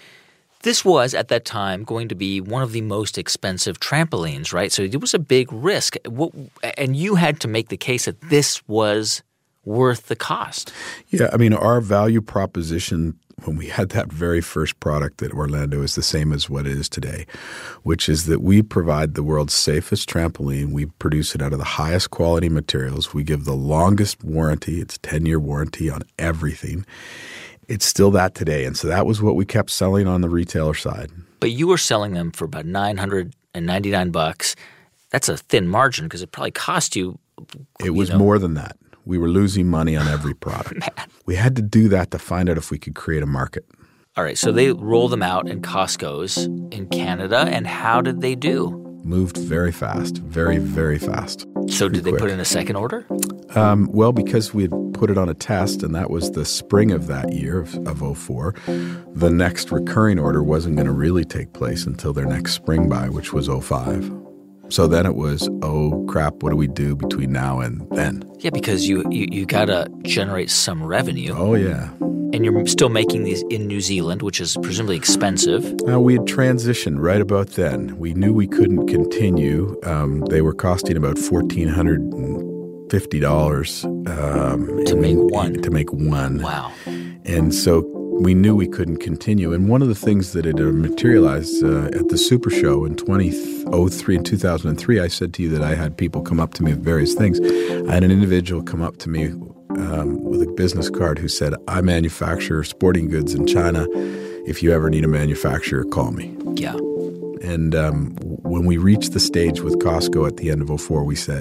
this was at that time going to be one of the most expensive trampolines, right? So it was a big risk. What, and you had to make the case that this was worth the cost. Yeah, I mean, our value proposition when we had that very first product at Orlando is the same as what it is today, which is that we provide the world's safest trampoline. We produce it out of the highest quality materials. We give the longest warranty. It's a ten-year warranty on everything. It's still that today. And so that was what we kept selling on the retailer side. But you were selling them for about nine hundred ninety-nine bucks. That's a thin margin because it probably cost you. It you was know. more than that. We were losing money on every product. We had to do that to find out if we could create a market. All right, so they roll them out in Costco's in Canada, and how did they do? Moved very fast, very, very fast. So did they quick. put in a second order? Um, well, because we had put it on a test, and that was the spring of that year of, of oh four, the next recurring order wasn't going to really take place until their next spring buy, which was oh five. So then it was, oh, crap, what do we do between now and then? Yeah, because you, you, you got to generate some revenue. Oh, yeah. And you're still making these in New Zealand, which is presumably expensive. Now, we had transitioned right about then. We knew we couldn't continue. Um, they were costing about one thousand four hundred fifty dollars um, to in, make one. To make one. Wow. And so we knew we couldn't continue. And one of the things that had uh, materialized uh, at the Super Show in twenty oh three and two thousand three, I said to you that I had people come up to me with various things. I had an individual come up to me um, with a business card who said, I manufacture sporting goods in China. If you ever need a manufacturer, call me. Yeah. And um, when we reached the stage with Costco at the end of oh four, we said,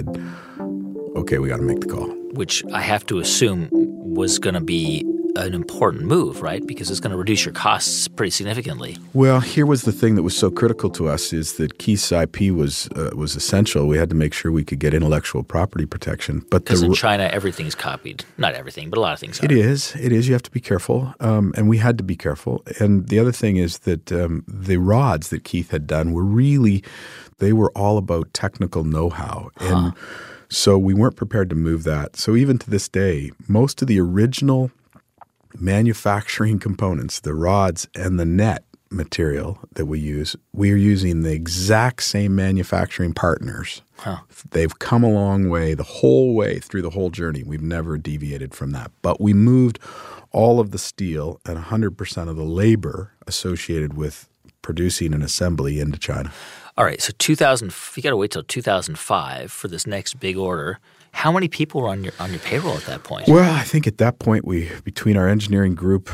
okay, we got to make the call. Which I have to assume was going to be an important move, right? Because it's going to reduce your costs pretty significantly. Well, here was the thing that was so critical to us is that Keith's I P was uh, was essential. We had to make sure we could get intellectual property protection. But Because the, in China, everything's copied. Not everything, but a lot of things are. It is. It is. You have to be careful. Um, and we had to be careful. And the other thing is that um, the rods that Keith had done were really – they were all about technical know-how. Huh. And so we weren't prepared to move that. So even to this day, most of the original – manufacturing components, the rods and the net material that we use, we are using the exact same manufacturing partners. Huh. They've come a long way the whole way through the whole journey. We've never deviated from that. But we moved all of the steel and one hundred percent of the labor associated with producing an assembly into China. All right, so two thousand, you got to wait till two thousand five for this next big order. How many people were on your on your payroll at that point? Well, I think at that point, we between our engineering group,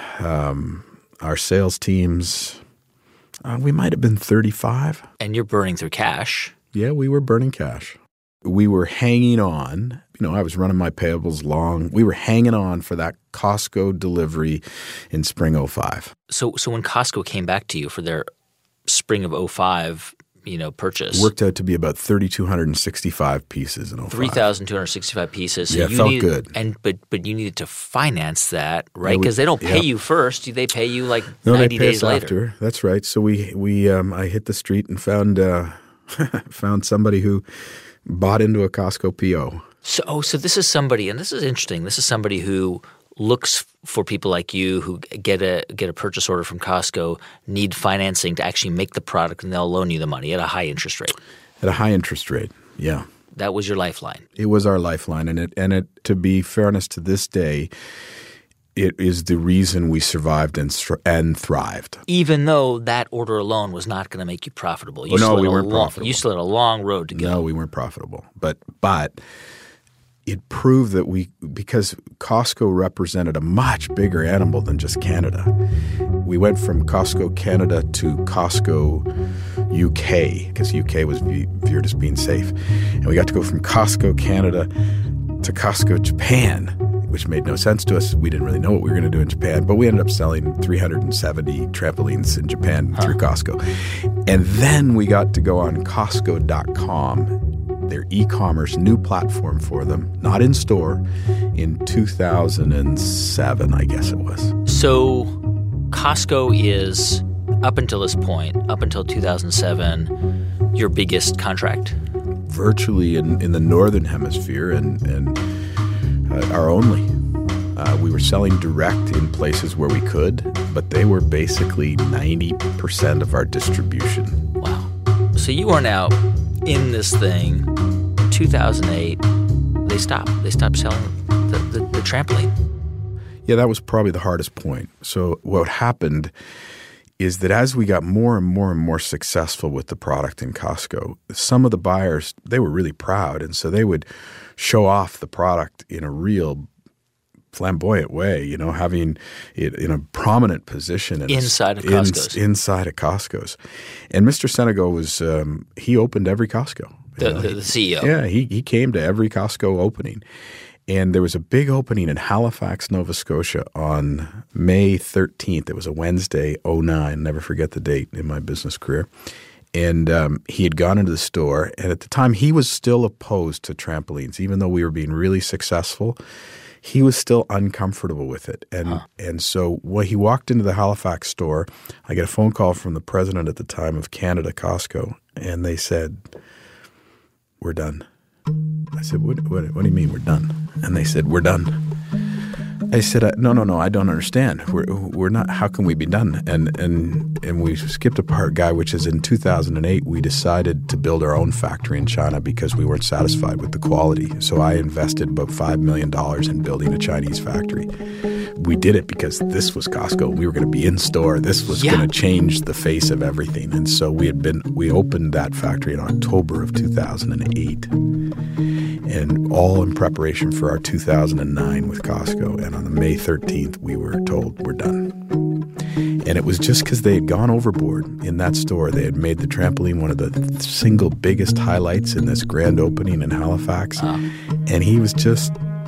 um, our sales teams, uh, we might have been thirty-five. And you're burning through cash. Yeah, we were burning cash. We were hanging on. You know, I was running my payables long. We were hanging on for that Costco delivery in spring oh five. So, so when Costco came back to you for their spring of oh five, you know, purchase. Worked out to be about three thousand two hundred sixty-five pieces in oh five. three thousand two hundred sixty-five pieces. So yeah, it you felt needed, good. And but but you needed to finance that, right? Yeah, we- Because they don't pay yeah. you first. They pay you like No, ninety they pay days us later. after. That's right. So we we um, I hit the street and found uh, found somebody who bought into a Costco P O. So oh, so this is somebody, and this is interesting. This is somebody who looks for people like you who get a get a purchase order from Costco, need financing to actually make the product, and they'll loan you the money at a high interest rate. At a high interest rate, yeah. That was your lifeline. It was our lifeline, and it and it to be fairness to this day, it is the reason we survived and str- and thrived. Even though that order alone was not going to make you profitable. You Oh, no, still had we a weren't long, profitable. You still had a long road to go. No, we weren't profitable, but but it proved that we because Costco represented a much bigger animal than just Canada. We went from Costco Canada to Costco U K because U K was v- viewed as being safe, and we got to go from Costco Canada to Costco Japan, which made no sense to us. We didn't really know what we were going to do in Japan, but we ended up selling three hundred seventy trampolines in Japan huh. through Costco. And then we got to go on Costco dot com, their e-commerce new platform for them, not in store, in two thousand seven, I guess it was. So Costco is, up until this point, up until two thousand seven, your biggest contract? Virtually in, in the Northern Hemisphere and, and uh, our only. Uh, we were selling direct in places where we could, but they were basically ninety percent of our distribution. Wow. So you are now in this thing. two thousand eight, they stopped. They stopped selling the, the, the trampoline. Yeah, that was probably the hardest point. So what happened is that as we got more and more and more successful with the product in Costco, some of the buyers, they were really proud. And so they would show off the product in a real flamboyant way, you know, having it in a prominent position. In inside a, of Costco's. In, inside of Costco's. And Mister Senegal was, um, he opened every Costco. The, the, the C E O. Yeah, he, he came to every Costco opening. And there was a big opening in Halifax, Nova Scotia on May thirteenth. It was a Wednesday, oh nine. Never forget the date in my business career. And um, he had gone into the store. And at the time, he was still opposed to trampolines. Even though we were being really successful, he was still uncomfortable with it. And huh. and so when he walked into the Halifax store, I get a phone call from the president at the time of Canada Costco. And they said, "We're done." I said, what, what, what do you mean we're done? And they said, "We're done." I said, no, no, no, I don't understand. We're we're not. How can we be done? And and and we skipped a part, Guy, which is in two thousand eight, we decided to build our own factory in China because we weren't satisfied with the quality. So I invested about five million dollars in building a Chinese factory. We did it because this was Costco. We were going to be in store. This was yeah. going to change the face of everything. And so we had been. We opened that factory in October of two thousand eight. And all in preparation for our two thousand nine with Costco. And on May thirteenth, we were told we're done. And it was just because they had gone overboard in that store. They had made the trampoline one of the single biggest highlights in this grand opening in Halifax. Uh, and he was just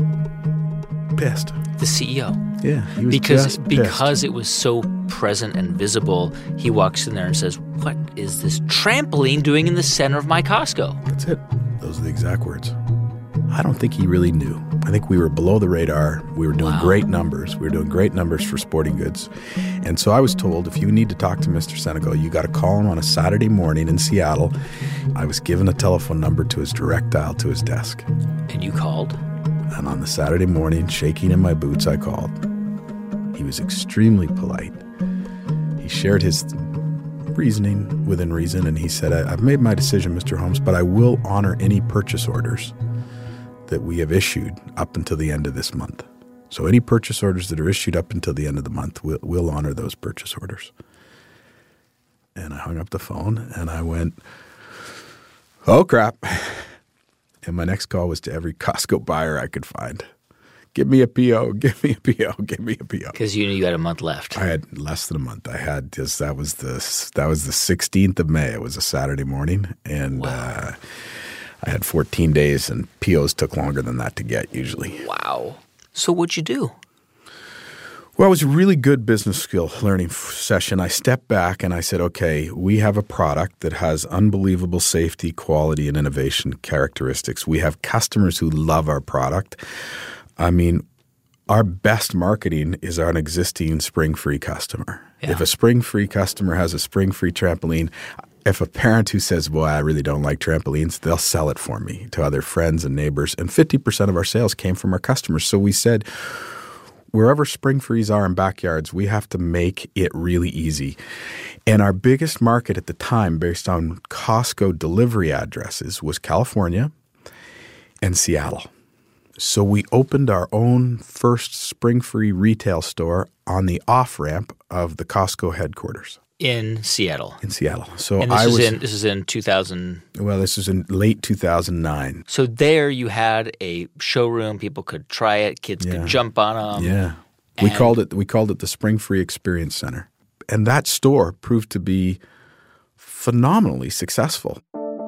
pissed. The C E O. Yeah, he was because just pissed. Because it was so present and visible, he walks in there and says, "What is this trampoline doing in the center of my Costco?" That's it. Those are the exact words. I don't think he really knew. I think we were below the radar. We were doing wow. great numbers. We were doing great numbers for sporting goods. And so I was told, if you need to talk to Mister Senegal, you got to call him on a Saturday morning in Seattle. I was given a telephone number to his direct dial to his desk. And you called? And on the Saturday morning, shaking in my boots, I called. He was extremely polite. He shared his reasoning within reason, and he said, I've made my decision, Mister Holmes, but I will honor any purchase orders that we have issued up until the end of this month. So any purchase orders that are issued up until the end of the month, we'll, we'll honor those purchase orders. And I hung up the phone, and I went, oh, crap. And my next call was to every Costco buyer I could find. Give me a P O, give me a P O, give me a P O. Because you knew you had a month left. I had less than a month. I had just, that was the, that was the sixteenth of May. It was a Saturday morning. And wow. uh, I had fourteen days, and P Os took longer than that to get usually. Wow. So what'd you do? Well, it was a really good business skill learning session. I stepped back and I said, okay, we have a product that has unbelievable safety, quality, and innovation characteristics. We have customers who love our product. I mean, our best marketing is our existing Spring-Free customer. Yeah. If a Spring-Free customer has a Spring-Free trampoline, if a parent who says, boy, I really don't like trampolines, they'll sell it for me to other friends and neighbors. And fifty percent of our sales came from our customers. So we said, wherever Spring-Frees are in backyards, we have to make it really easy. And our biggest market at the time, based on Costco delivery addresses, was California and Seattle. So we opened our own first Spring-Free retail store on the off-ramp of the Costco headquarters. In Seattle. In Seattle. So and this I is was in this is in two thousand. Well, this was in late two thousand nine. So there you had a showroom. People could try it. Kids yeah. could jump on them. Yeah, we called it we called it the Spring-Free Experience Center, and that store proved to be phenomenally successful.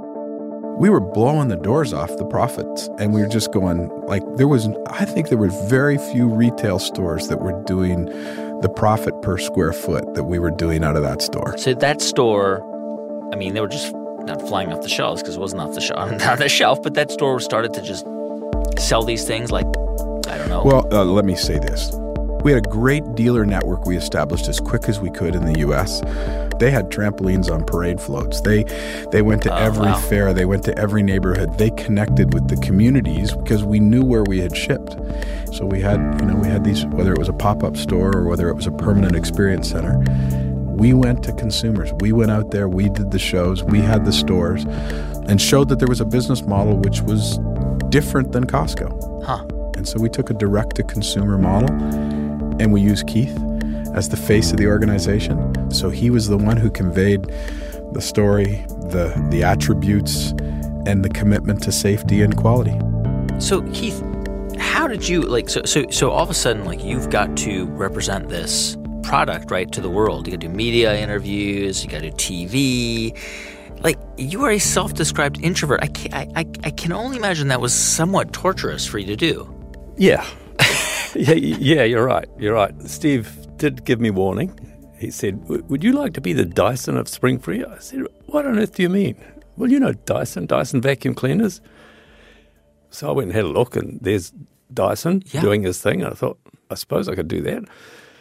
We were blowing the doors off the profits, and we were just going like there was. I think there were very few retail stores that were doing the profit per square foot that we were doing out of that store. So that store, I mean, they were just not flying off the shelves because it wasn't off the, sh- on the shelf, but that store started to just sell these things like, I don't know. Well, uh, let me say this. We had a great dealer network we established as quick as we could in the U S. They had trampolines on parade floats. They they went to oh, every wow. fair. They went to every neighborhood. They connected with the communities because we knew where we had shipped. So we had, you know, we had these, whether it was a pop-up store or whether it was a permanent experience center, we went to consumers. We went out there. We did the shows. We had the stores and showed that there was a business model which was different than Costco. Huh. And so we took a direct-to-consumer model, and we used Keith as the face of the organization. So he was the one who conveyed the story, the the attributes, and the commitment to safety and quality. So Keith, how did you like? So so so all of a sudden, like you've got to represent this product right to the world. You got to do media interviews. You got to do T V. Like you are a self-described introvert. I can I, I I can only imagine that was somewhat torturous for you to do. Yeah. yeah, yeah, you're right. You're right. Steve did give me warning. He said, would you like to be the Dyson of Spring-Free? I said, what on earth do you mean? Well, you know Dyson, Dyson vacuum cleaners. So I went and had a look, and there's Dyson yeah. doing his thing. And I thought, I suppose I could do that.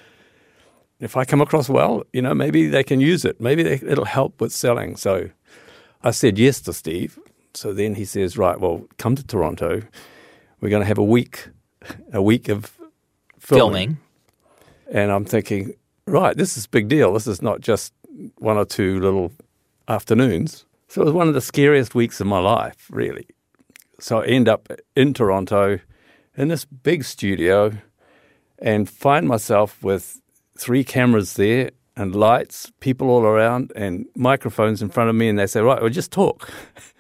If I come across well, you know, maybe they can use it. Maybe they, it'll help with selling. So I said yes to Steve. So then he says, right, well, come to Toronto. We're going to have a week, a week of filming. Filming. And I'm thinking, right, this is a big deal. This is not just one or two little afternoons. So it was one of the scariest weeks of my life, really. So I end up in Toronto in this big studio and find myself with three cameras there and lights, people all around, and microphones in front of me, and they say, right, well, just talk.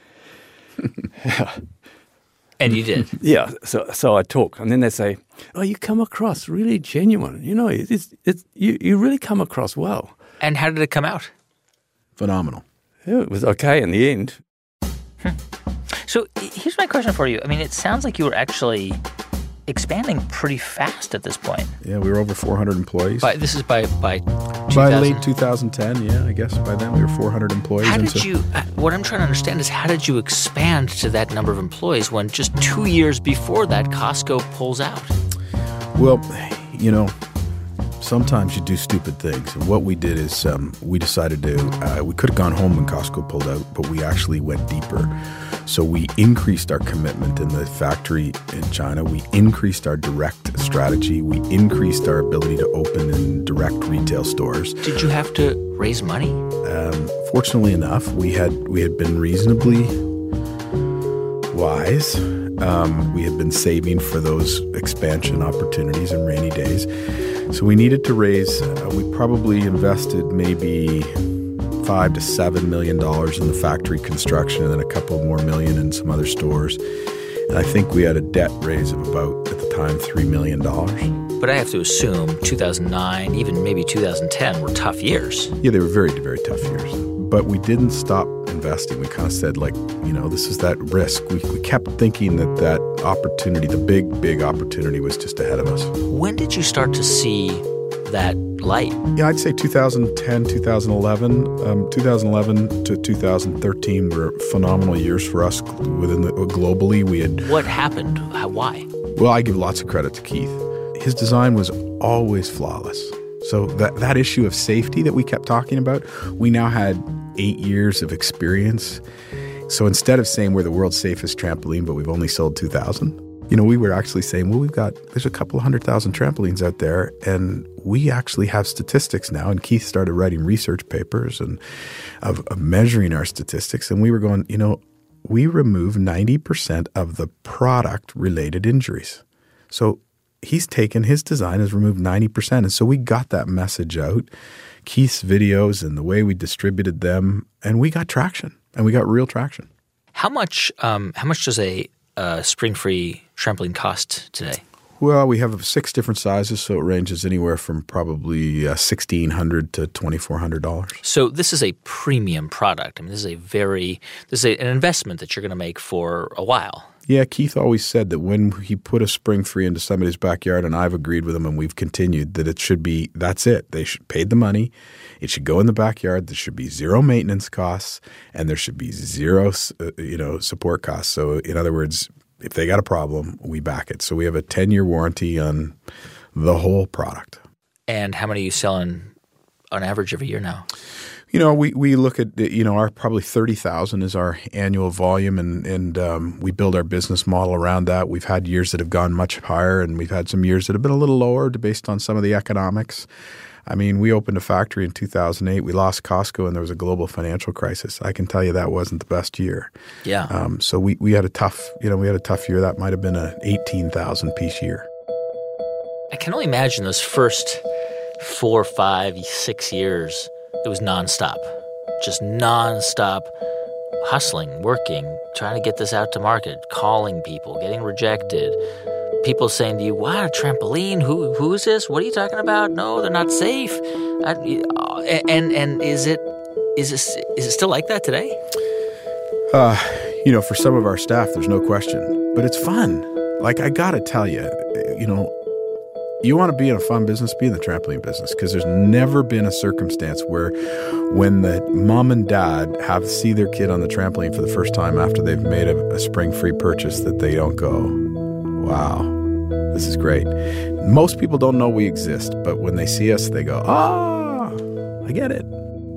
And you did? Yeah, so so I talk, and then they say, oh, you come across really genuine. You know, it's, it's, you, you really come across well. And how did it come out? Phenomenal. Yeah, it was okay in the end. So here's my question for you. I mean, it sounds like you were actually expanding pretty fast at this point. Yeah, we were over four hundred employees. By, this is by by By late two thousand ten, yeah, I guess by then we were four hundred employees. How did into, you, uh, what I'm trying to understand is how did you expand to that number of employees when just two years before that, Costco pulls out? Well, you know, sometimes you do stupid things. And what we did is um, we decided to, uh, we could have gone home when Costco pulled out, but we actually went deeper. So we increased our commitment in the factory in China. We increased our direct strategy. We increased our ability to open in direct retail stores. Did you have to raise money? Um, fortunately enough, we had we had been reasonably wise. Um, we had been saving for those expansion opportunities in rainy days. So we needed to raise, uh, we probably invested maybe five to seven million dollars in the factory construction and then a couple more million in some other stores. And I think we had a debt raise of about, at the time, three million dollars. But I have to assume two thousand nine, even maybe two thousand ten were tough years. Yeah, they were very, very tough years. But we didn't stop investing. We kind of said, like, you know, this is that risk. We, we kept thinking that that opportunity, the big, big opportunity was just ahead of us. When did you start to see that light? Yeah, I'd say two thousand ten, two thousand eleven. Um, two thousand eleven to two thousand thirteen were phenomenal years for us within the, globally. We had. What happened? How, why? Well, I give lots of credit to Keith. His design was always flawless. So that, that issue of safety that we kept talking about, we now had eight years of experience. So instead of saying we're the world's safest trampoline, but we've only sold two thousand, you know, we were actually saying, well, we've got, there's a couple of hundred thousand trampolines out there, and we actually have statistics now. And Keith started writing research papers and of, of measuring our statistics. And we were going, you know, we remove ninety percent of the product-related injuries. So he's taken, his design has removed ninety percent. And so we got that message out, Keith's videos and the way we distributed them, and we got traction, and we got real traction. How much, um, how much does a uh, spring-free trampoline cost today? Well, we have six different sizes, so it ranges anywhere from probably uh, sixteen hundred dollars to twenty-four hundred dollars. So this is a premium product. I mean, this is a very – this is a, an investment that you're going to make for a while. Yeah, Keith always said that when he put a spring free into somebody's backyard, and I've agreed with him and we've continued, that it should be – that's it. They should pay the money. It should go in the backyard. There should be zero maintenance costs, and there should be zero uh, you know, support costs. So in other words – if they got a problem, we back it. So we have a ten-year warranty on the whole product. And how many are you selling on average every year now? You know, we, we look at, you know, our probably thirty thousand is our annual volume, and, and um, we build our business model around that. We've had years that have gone much higher, and we've had some years that have been a little lower based on some of the economics. I mean, we opened a factory in two thousand eight. We lost Costco, and there was a global financial crisis. I can tell you that wasn't the best year. Yeah. Um, so we, we had a tough, you know, we had a tough year. That might have been an eighteen thousand piece year. I can only imagine those first four, five, six years, it was nonstop. Just nonstop hustling, working, trying to get this out to market, calling people, getting rejected. People saying to you, wow, a trampoline? Who who is this? What are you talking about? No, they're not safe. I, and and is it is this is it still like that today? Uh, you know, for some of our staff, there's no question. But it's fun. Like, I got to tell you, you know, you want to be in a fun business, be in the trampoline business, because there's never been a circumstance where when the mom and dad have to see their kid on the trampoline for the first time after they've made a, a spring-free purchase that they don't go, wow, this is great. Most people don't know we exist, but when they see us, they go, ah, I get it.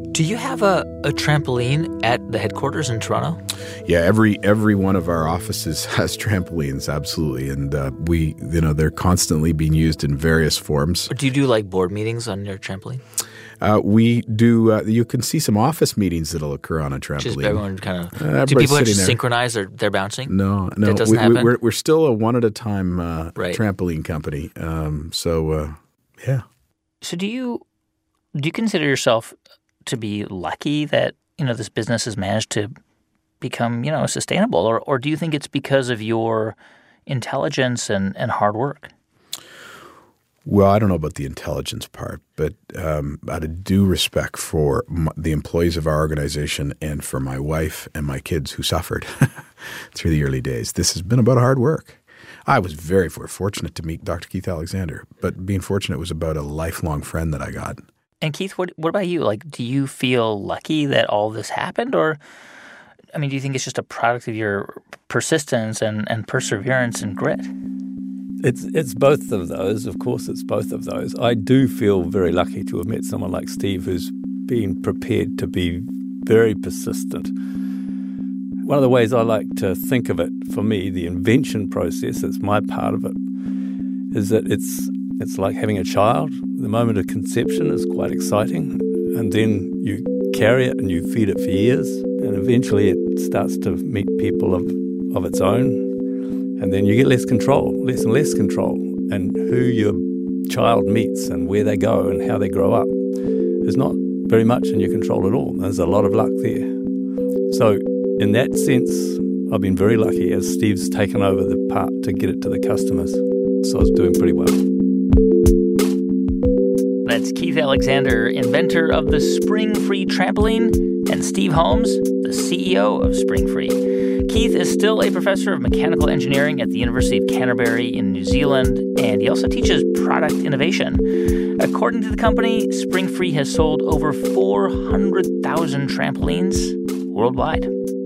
Do you have a, a trampoline at the headquarters in Toronto? Yeah, every every one of our offices has trampolines, absolutely, and uh, we, you know, they're constantly being used in various forms. Do you do like board meetings on your trampoline? Uh, we do. Uh, you can see some office meetings that'll occur on a trampoline. Just everyone kind of. Uh, do people have to there. synchronize their their bouncing? No, no. That doesn't we, happen. We're we're still a one at a time uh, right. trampoline company. Um, so uh, yeah. So do you do you consider yourself to be lucky that, you know, this business has managed to become, you know, sustainable, or or do you think it's because of your intelligence and, and hard work? Well, I don't know about the intelligence part, but um, out of due respect for m- the employees of our organization and for my wife and my kids who suffered through the early days, this has been about hard work. I was very fortunate to meet Doctor Keith Alexander, but being fortunate was about a lifelong friend that I got. And Keith, what what about you? Like, do you feel lucky that all this happened, or, I mean, do you think it's just a product of your persistence and, and perseverance and grit? It's it's both of those. Of course, it's both of those. I do feel very lucky to have met someone like Steve who's been prepared to be very persistent. One of the ways I like to think of it, for me, the invention process, it's my part of it, is that it's it's like having a child. The moment of conception is quite exciting, and then you carry it and you feed it for years, and eventually it starts to meet people of, of its own, and then you get less control, less and less control, and who your child meets and where they go and how they grow up is not very much in your control at all. There's a lot of luck there. So in that sense, I've been very lucky as Steve's taken over the part to get it to the customers. So it's doing pretty well. That's Keith Alexander, inventor of the Springfree trampoline, and Steve Holmes, the C E O of Springfree. Keith is still a professor of mechanical engineering at the University of Canterbury in New Zealand, and he also teaches product innovation. According to the company, Springfree has sold over four hundred thousand trampolines worldwide.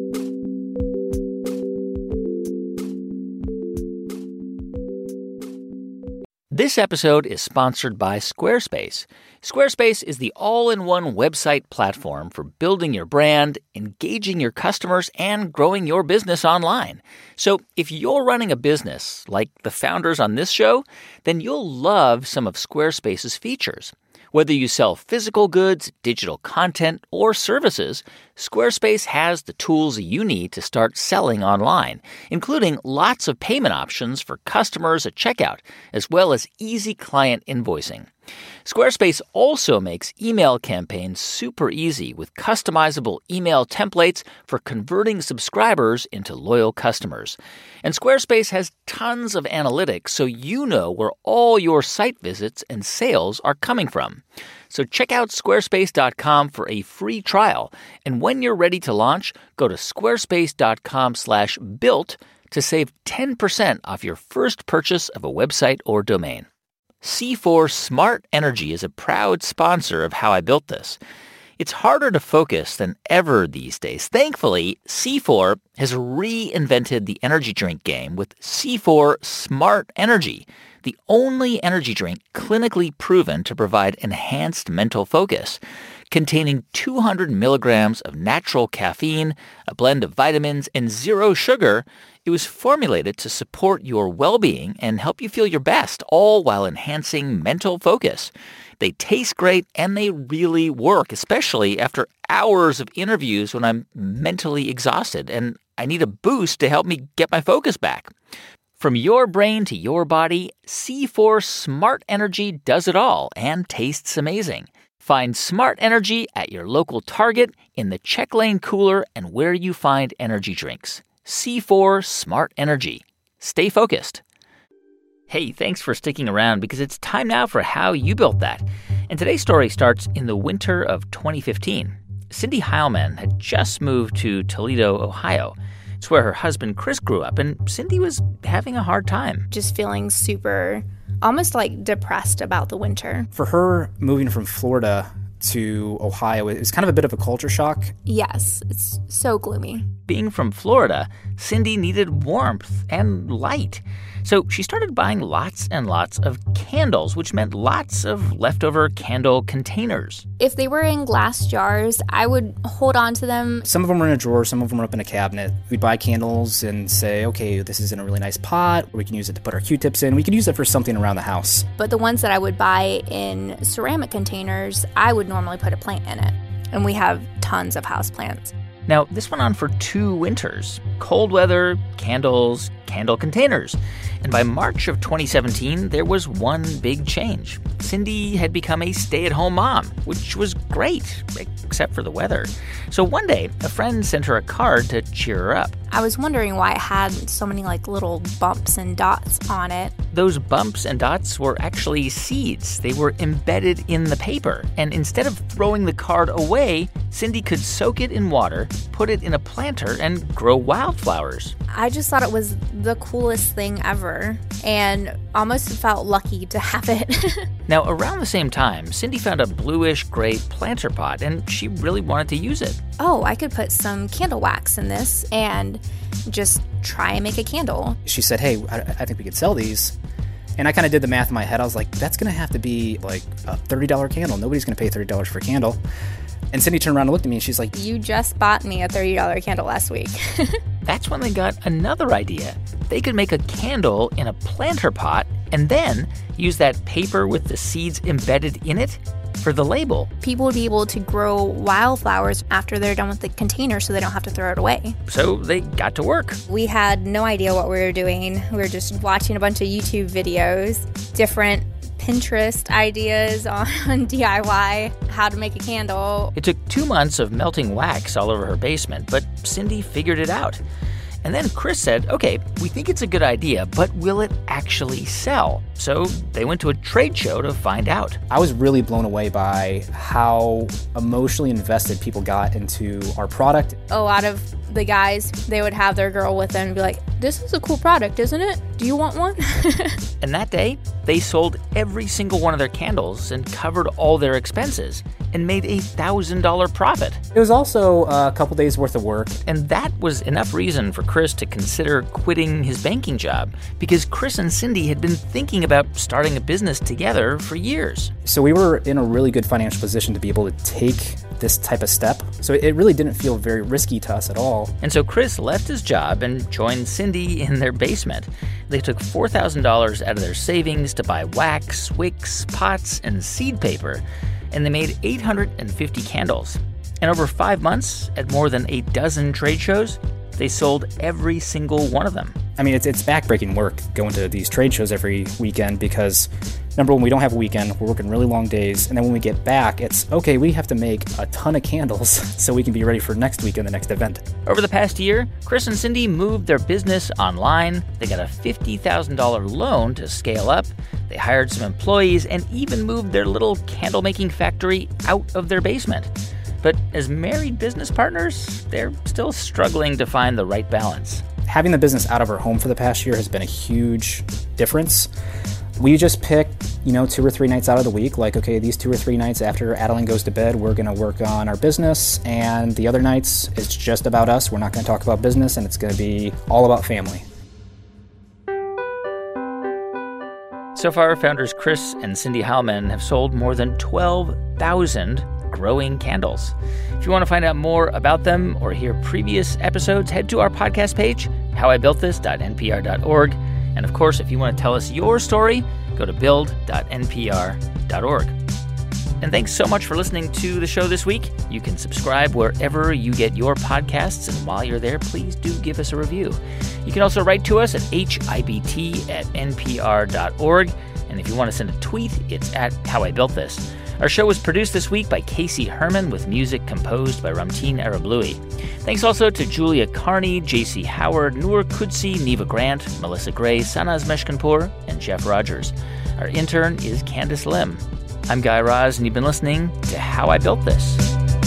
This episode is sponsored by Squarespace. Squarespace is the all-in-one website platform for building your brand, engaging your customers, and growing your business online. So if you're running a business like the founders on this show, then you'll love some of Squarespace's features. Whether you sell physical goods, digital content, or services, Squarespace has the tools you need to start selling online, including lots of payment options for customers at checkout, as well as easy client invoicing. Squarespace also makes email campaigns super easy with customizable email templates for converting subscribers into loyal customers. And Squarespace has tons of analytics so you know where all your site visits and sales are coming from. So check out squarespace dot com for a free trial. And when you're ready to launch, go to squarespace dot com slash built to save ten percent off your first purchase of a website or domain. C four Smart Energy is a proud sponsor of How I Built This. It's harder to focus than ever these days. Thankfully, C four has reinvented the energy drink game with C four Smart Energy, the only energy drink clinically proven to provide enhanced mental focus. Containing two hundred milligrams of natural caffeine, a blend of vitamins, and zero sugar, it was formulated to support your well-being and help you feel your best, all while enhancing mental focus. They taste great, and they really work, especially after hours of interviews when I'm mentally exhausted and I need a boost to help me get my focus back. From your brain to your body, C four Smart Energy does it all and tastes amazing. Find Smart Energy at your local Target, in the check lane cooler, and where you find energy drinks. C four Smart Energy. Stay focused. Hey, thanks for sticking around because it's time now for How You Built That. And today's story starts in the winter of twenty fifteen. Cindy Heilman had just moved to Toledo, Ohio. It's where her husband Chris grew up, and Cindy was having a hard time. Just feeling super, almost like depressed about the winter. For her, moving from Florida to Ohio, it was kind of a bit of a culture shock. Yes, it's so gloomy. being from Florida, Cindy needed warmth and light. So she started buying lots and lots of candles, which meant lots of leftover candle containers. If they were in glass jars, I would hold on to them. Some of them were in a drawer, some of them were up in a cabinet. We'd buy candles and say, okay, this is in a really nice pot. We can use it to put our Q-tips in. We could use it for something around the house. But the ones that I would buy in ceramic containers, I would normally put a plant in it. And we have tons of houseplants. Now, this went on for two winters. Cold weather, candles, candle containers. And by March of twenty seventeen, there was one big change. Cindy had become a stay-at-home mom, which was great, except for the weather. So one day, a friend sent her a card to cheer her up. I was wondering why it had so many like little bumps and dots on it. Those bumps and dots were actually seeds. They were embedded in the paper. And instead of throwing the card away, Cindy could soak it in water, put it in a planter, and grow wildflowers. I just thought it was the coolest thing ever and almost felt lucky to have it. Now, around the same time, Cindy found a bluish-gray planter pot, and she really wanted to use it. Oh, I could put some candle wax in this and just try and make a candle. She said, hey, I, I think we could sell these. And I kind of did the math in my head. I was like, that's going to have to be like a thirty dollars candle. Nobody's going to pay thirty dollars for a candle. And Cindy turned around and looked at me, and she's like, you just bought me a thirty dollars candle last week. That's when they got another idea. They could make a candle in a planter pot and then use that paper with the seeds embedded in it for the label. People would be able to grow wildflowers after they're done with the container so they don't have to throw it away. So they got to work. We had no idea what we were doing. We were just watching a bunch of YouTube videos, different Pinterest ideas on D I Y, how to make a candle. It took two months of melting wax all over her basement, but Cindy figured it out. And then Chris said, okay, we think it's a good idea, but will it actually sell? So they went to a trade show to find out. I was really blown away by how emotionally invested people got into our product. A lot of the guys, they would have their girl with them and be like, this is a cool product, isn't it? Do you want one? And that day, they sold every single one of their candles and covered all their expenses and made a one thousand dollars profit. It was also a couple days worth of work. And that was enough reason for Chris to consider quitting his banking job, because Chris and Cindy had been thinking about starting a business together for years. So we were in a really good financial position to be able to take this type of step. So it really didn't feel very risky to us at all. And so Chris left his job and joined Cindy in their basement. They took four thousand dollars out of their savings to buy wax, wicks, pots, and seed paper, and they made eight hundred fifty candles. And over five months, at more than a dozen trade shows, they sold every single one of them. I mean, it's it's backbreaking work going to these trade shows every weekend because, number one, we don't have a weekend. We're working really long days. And then when we get back, it's, okay, we have to make a ton of candles so we can be ready for next week and the next event. Over the past year, Chris and Cindy moved their business online. They got a fifty thousand dollars loan to scale up. They hired some employees and even moved their little candle-making factory out of their basement. But as married business partners, they're still struggling to find the right balance. Having the business out of our home for the past year has been a huge difference. We just pick, you know, two or three nights out of the week, like, okay, these two or three nights after Adeline goes to bed, we're going to work on our business, and the other nights, it's just about us. We're not going to talk about business, and it's going to be all about family. So far, founders Chris and Cindy Heilman have sold more than twelve thousand growing candles. If you want to find out more about them or hear previous episodes, head to our podcast page, how I built this dot n p r dot org. And of course, if you want to tell us your story, go to build dot n p r dot org. And thanks so much for listening to the show this week. You can subscribe wherever you get your podcasts, and while you're there, please do give us a review. You can also write to us at h i b t at n p r dot org. And if you want to send a tweet, it's at How I Built This. Our show was produced this week by Casey Herman with music composed by Ramteen Arablouei. Thanks also to Julia Carney, J C Howard, Noor Kudsi, Neva Grant, Melissa Gray, Sanaz Meshkanpour, and Jeff Rogers. Our intern is Candace Lim. I'm Guy Raz, and you've been listening to How I Built This.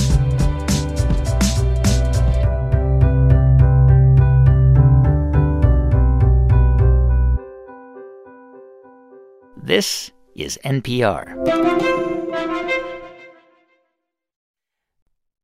This is N P R.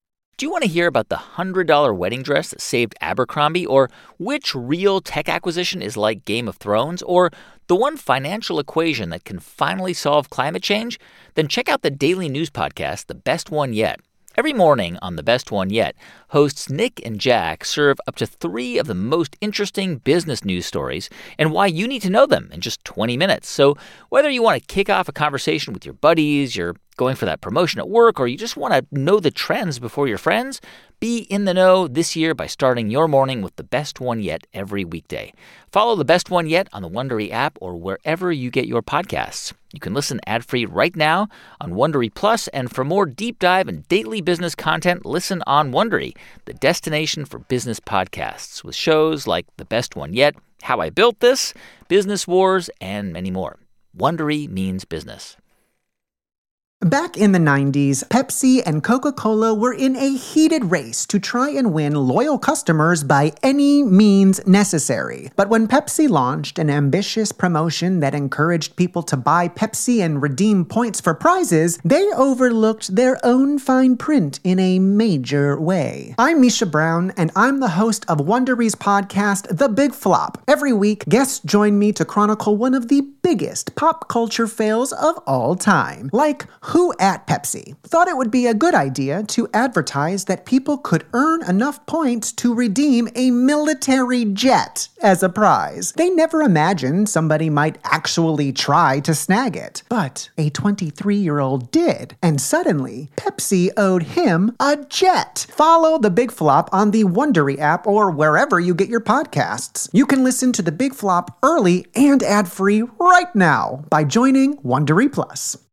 Do you want to hear about the one hundred dollars wedding dress that saved Abercrombie? Or which real tech acquisition is like Game of Thrones? Or the one financial equation that can finally solve climate change? Then check out the daily news podcast, The Best One Yet. Every morning on The Best One Yet, hosts Nick and Jack serve up to three of the most interesting business news stories and why you need to know them in just twenty minutes. So whether you want to kick off a conversation with your buddies, you're going for that promotion at work, or you just want to know the trends before your friends, be in the know this year by starting your morning with The Best One Yet every weekday. Follow The Best One Yet on the Wondery app or wherever you get your podcasts. You can listen ad-free right now on Wondery Plus, and for more deep dive and daily business content, listen on Wondery, the destination for business podcasts, with shows like The Best One Yet, How I Built This, Business Wars, and many more. Wondery means business. Back in the nineties, Pepsi and Coca-Cola were in a heated race to try and win loyal customers by any means necessary. But when Pepsi launched an ambitious promotion that encouraged people to buy Pepsi and redeem points for prizes, they overlooked their own fine print in a major way. I'm Misha Brown, and I'm the host of Wondery's podcast, The Big Flop. Every week, guests join me to chronicle one of the biggest pop culture fails of all time, like who at Pepsi thought it would be a good idea to advertise that people could earn enough points to redeem a military jet as a prize. They never imagined somebody might actually try to snag it. But a twenty-three-year-old did, and suddenly, Pepsi owed him a jet. Follow The Big Flop on the Wondery app or wherever you get your podcasts. You can listen to The Big Flop early and ad-free right now by joining Wondery Plus.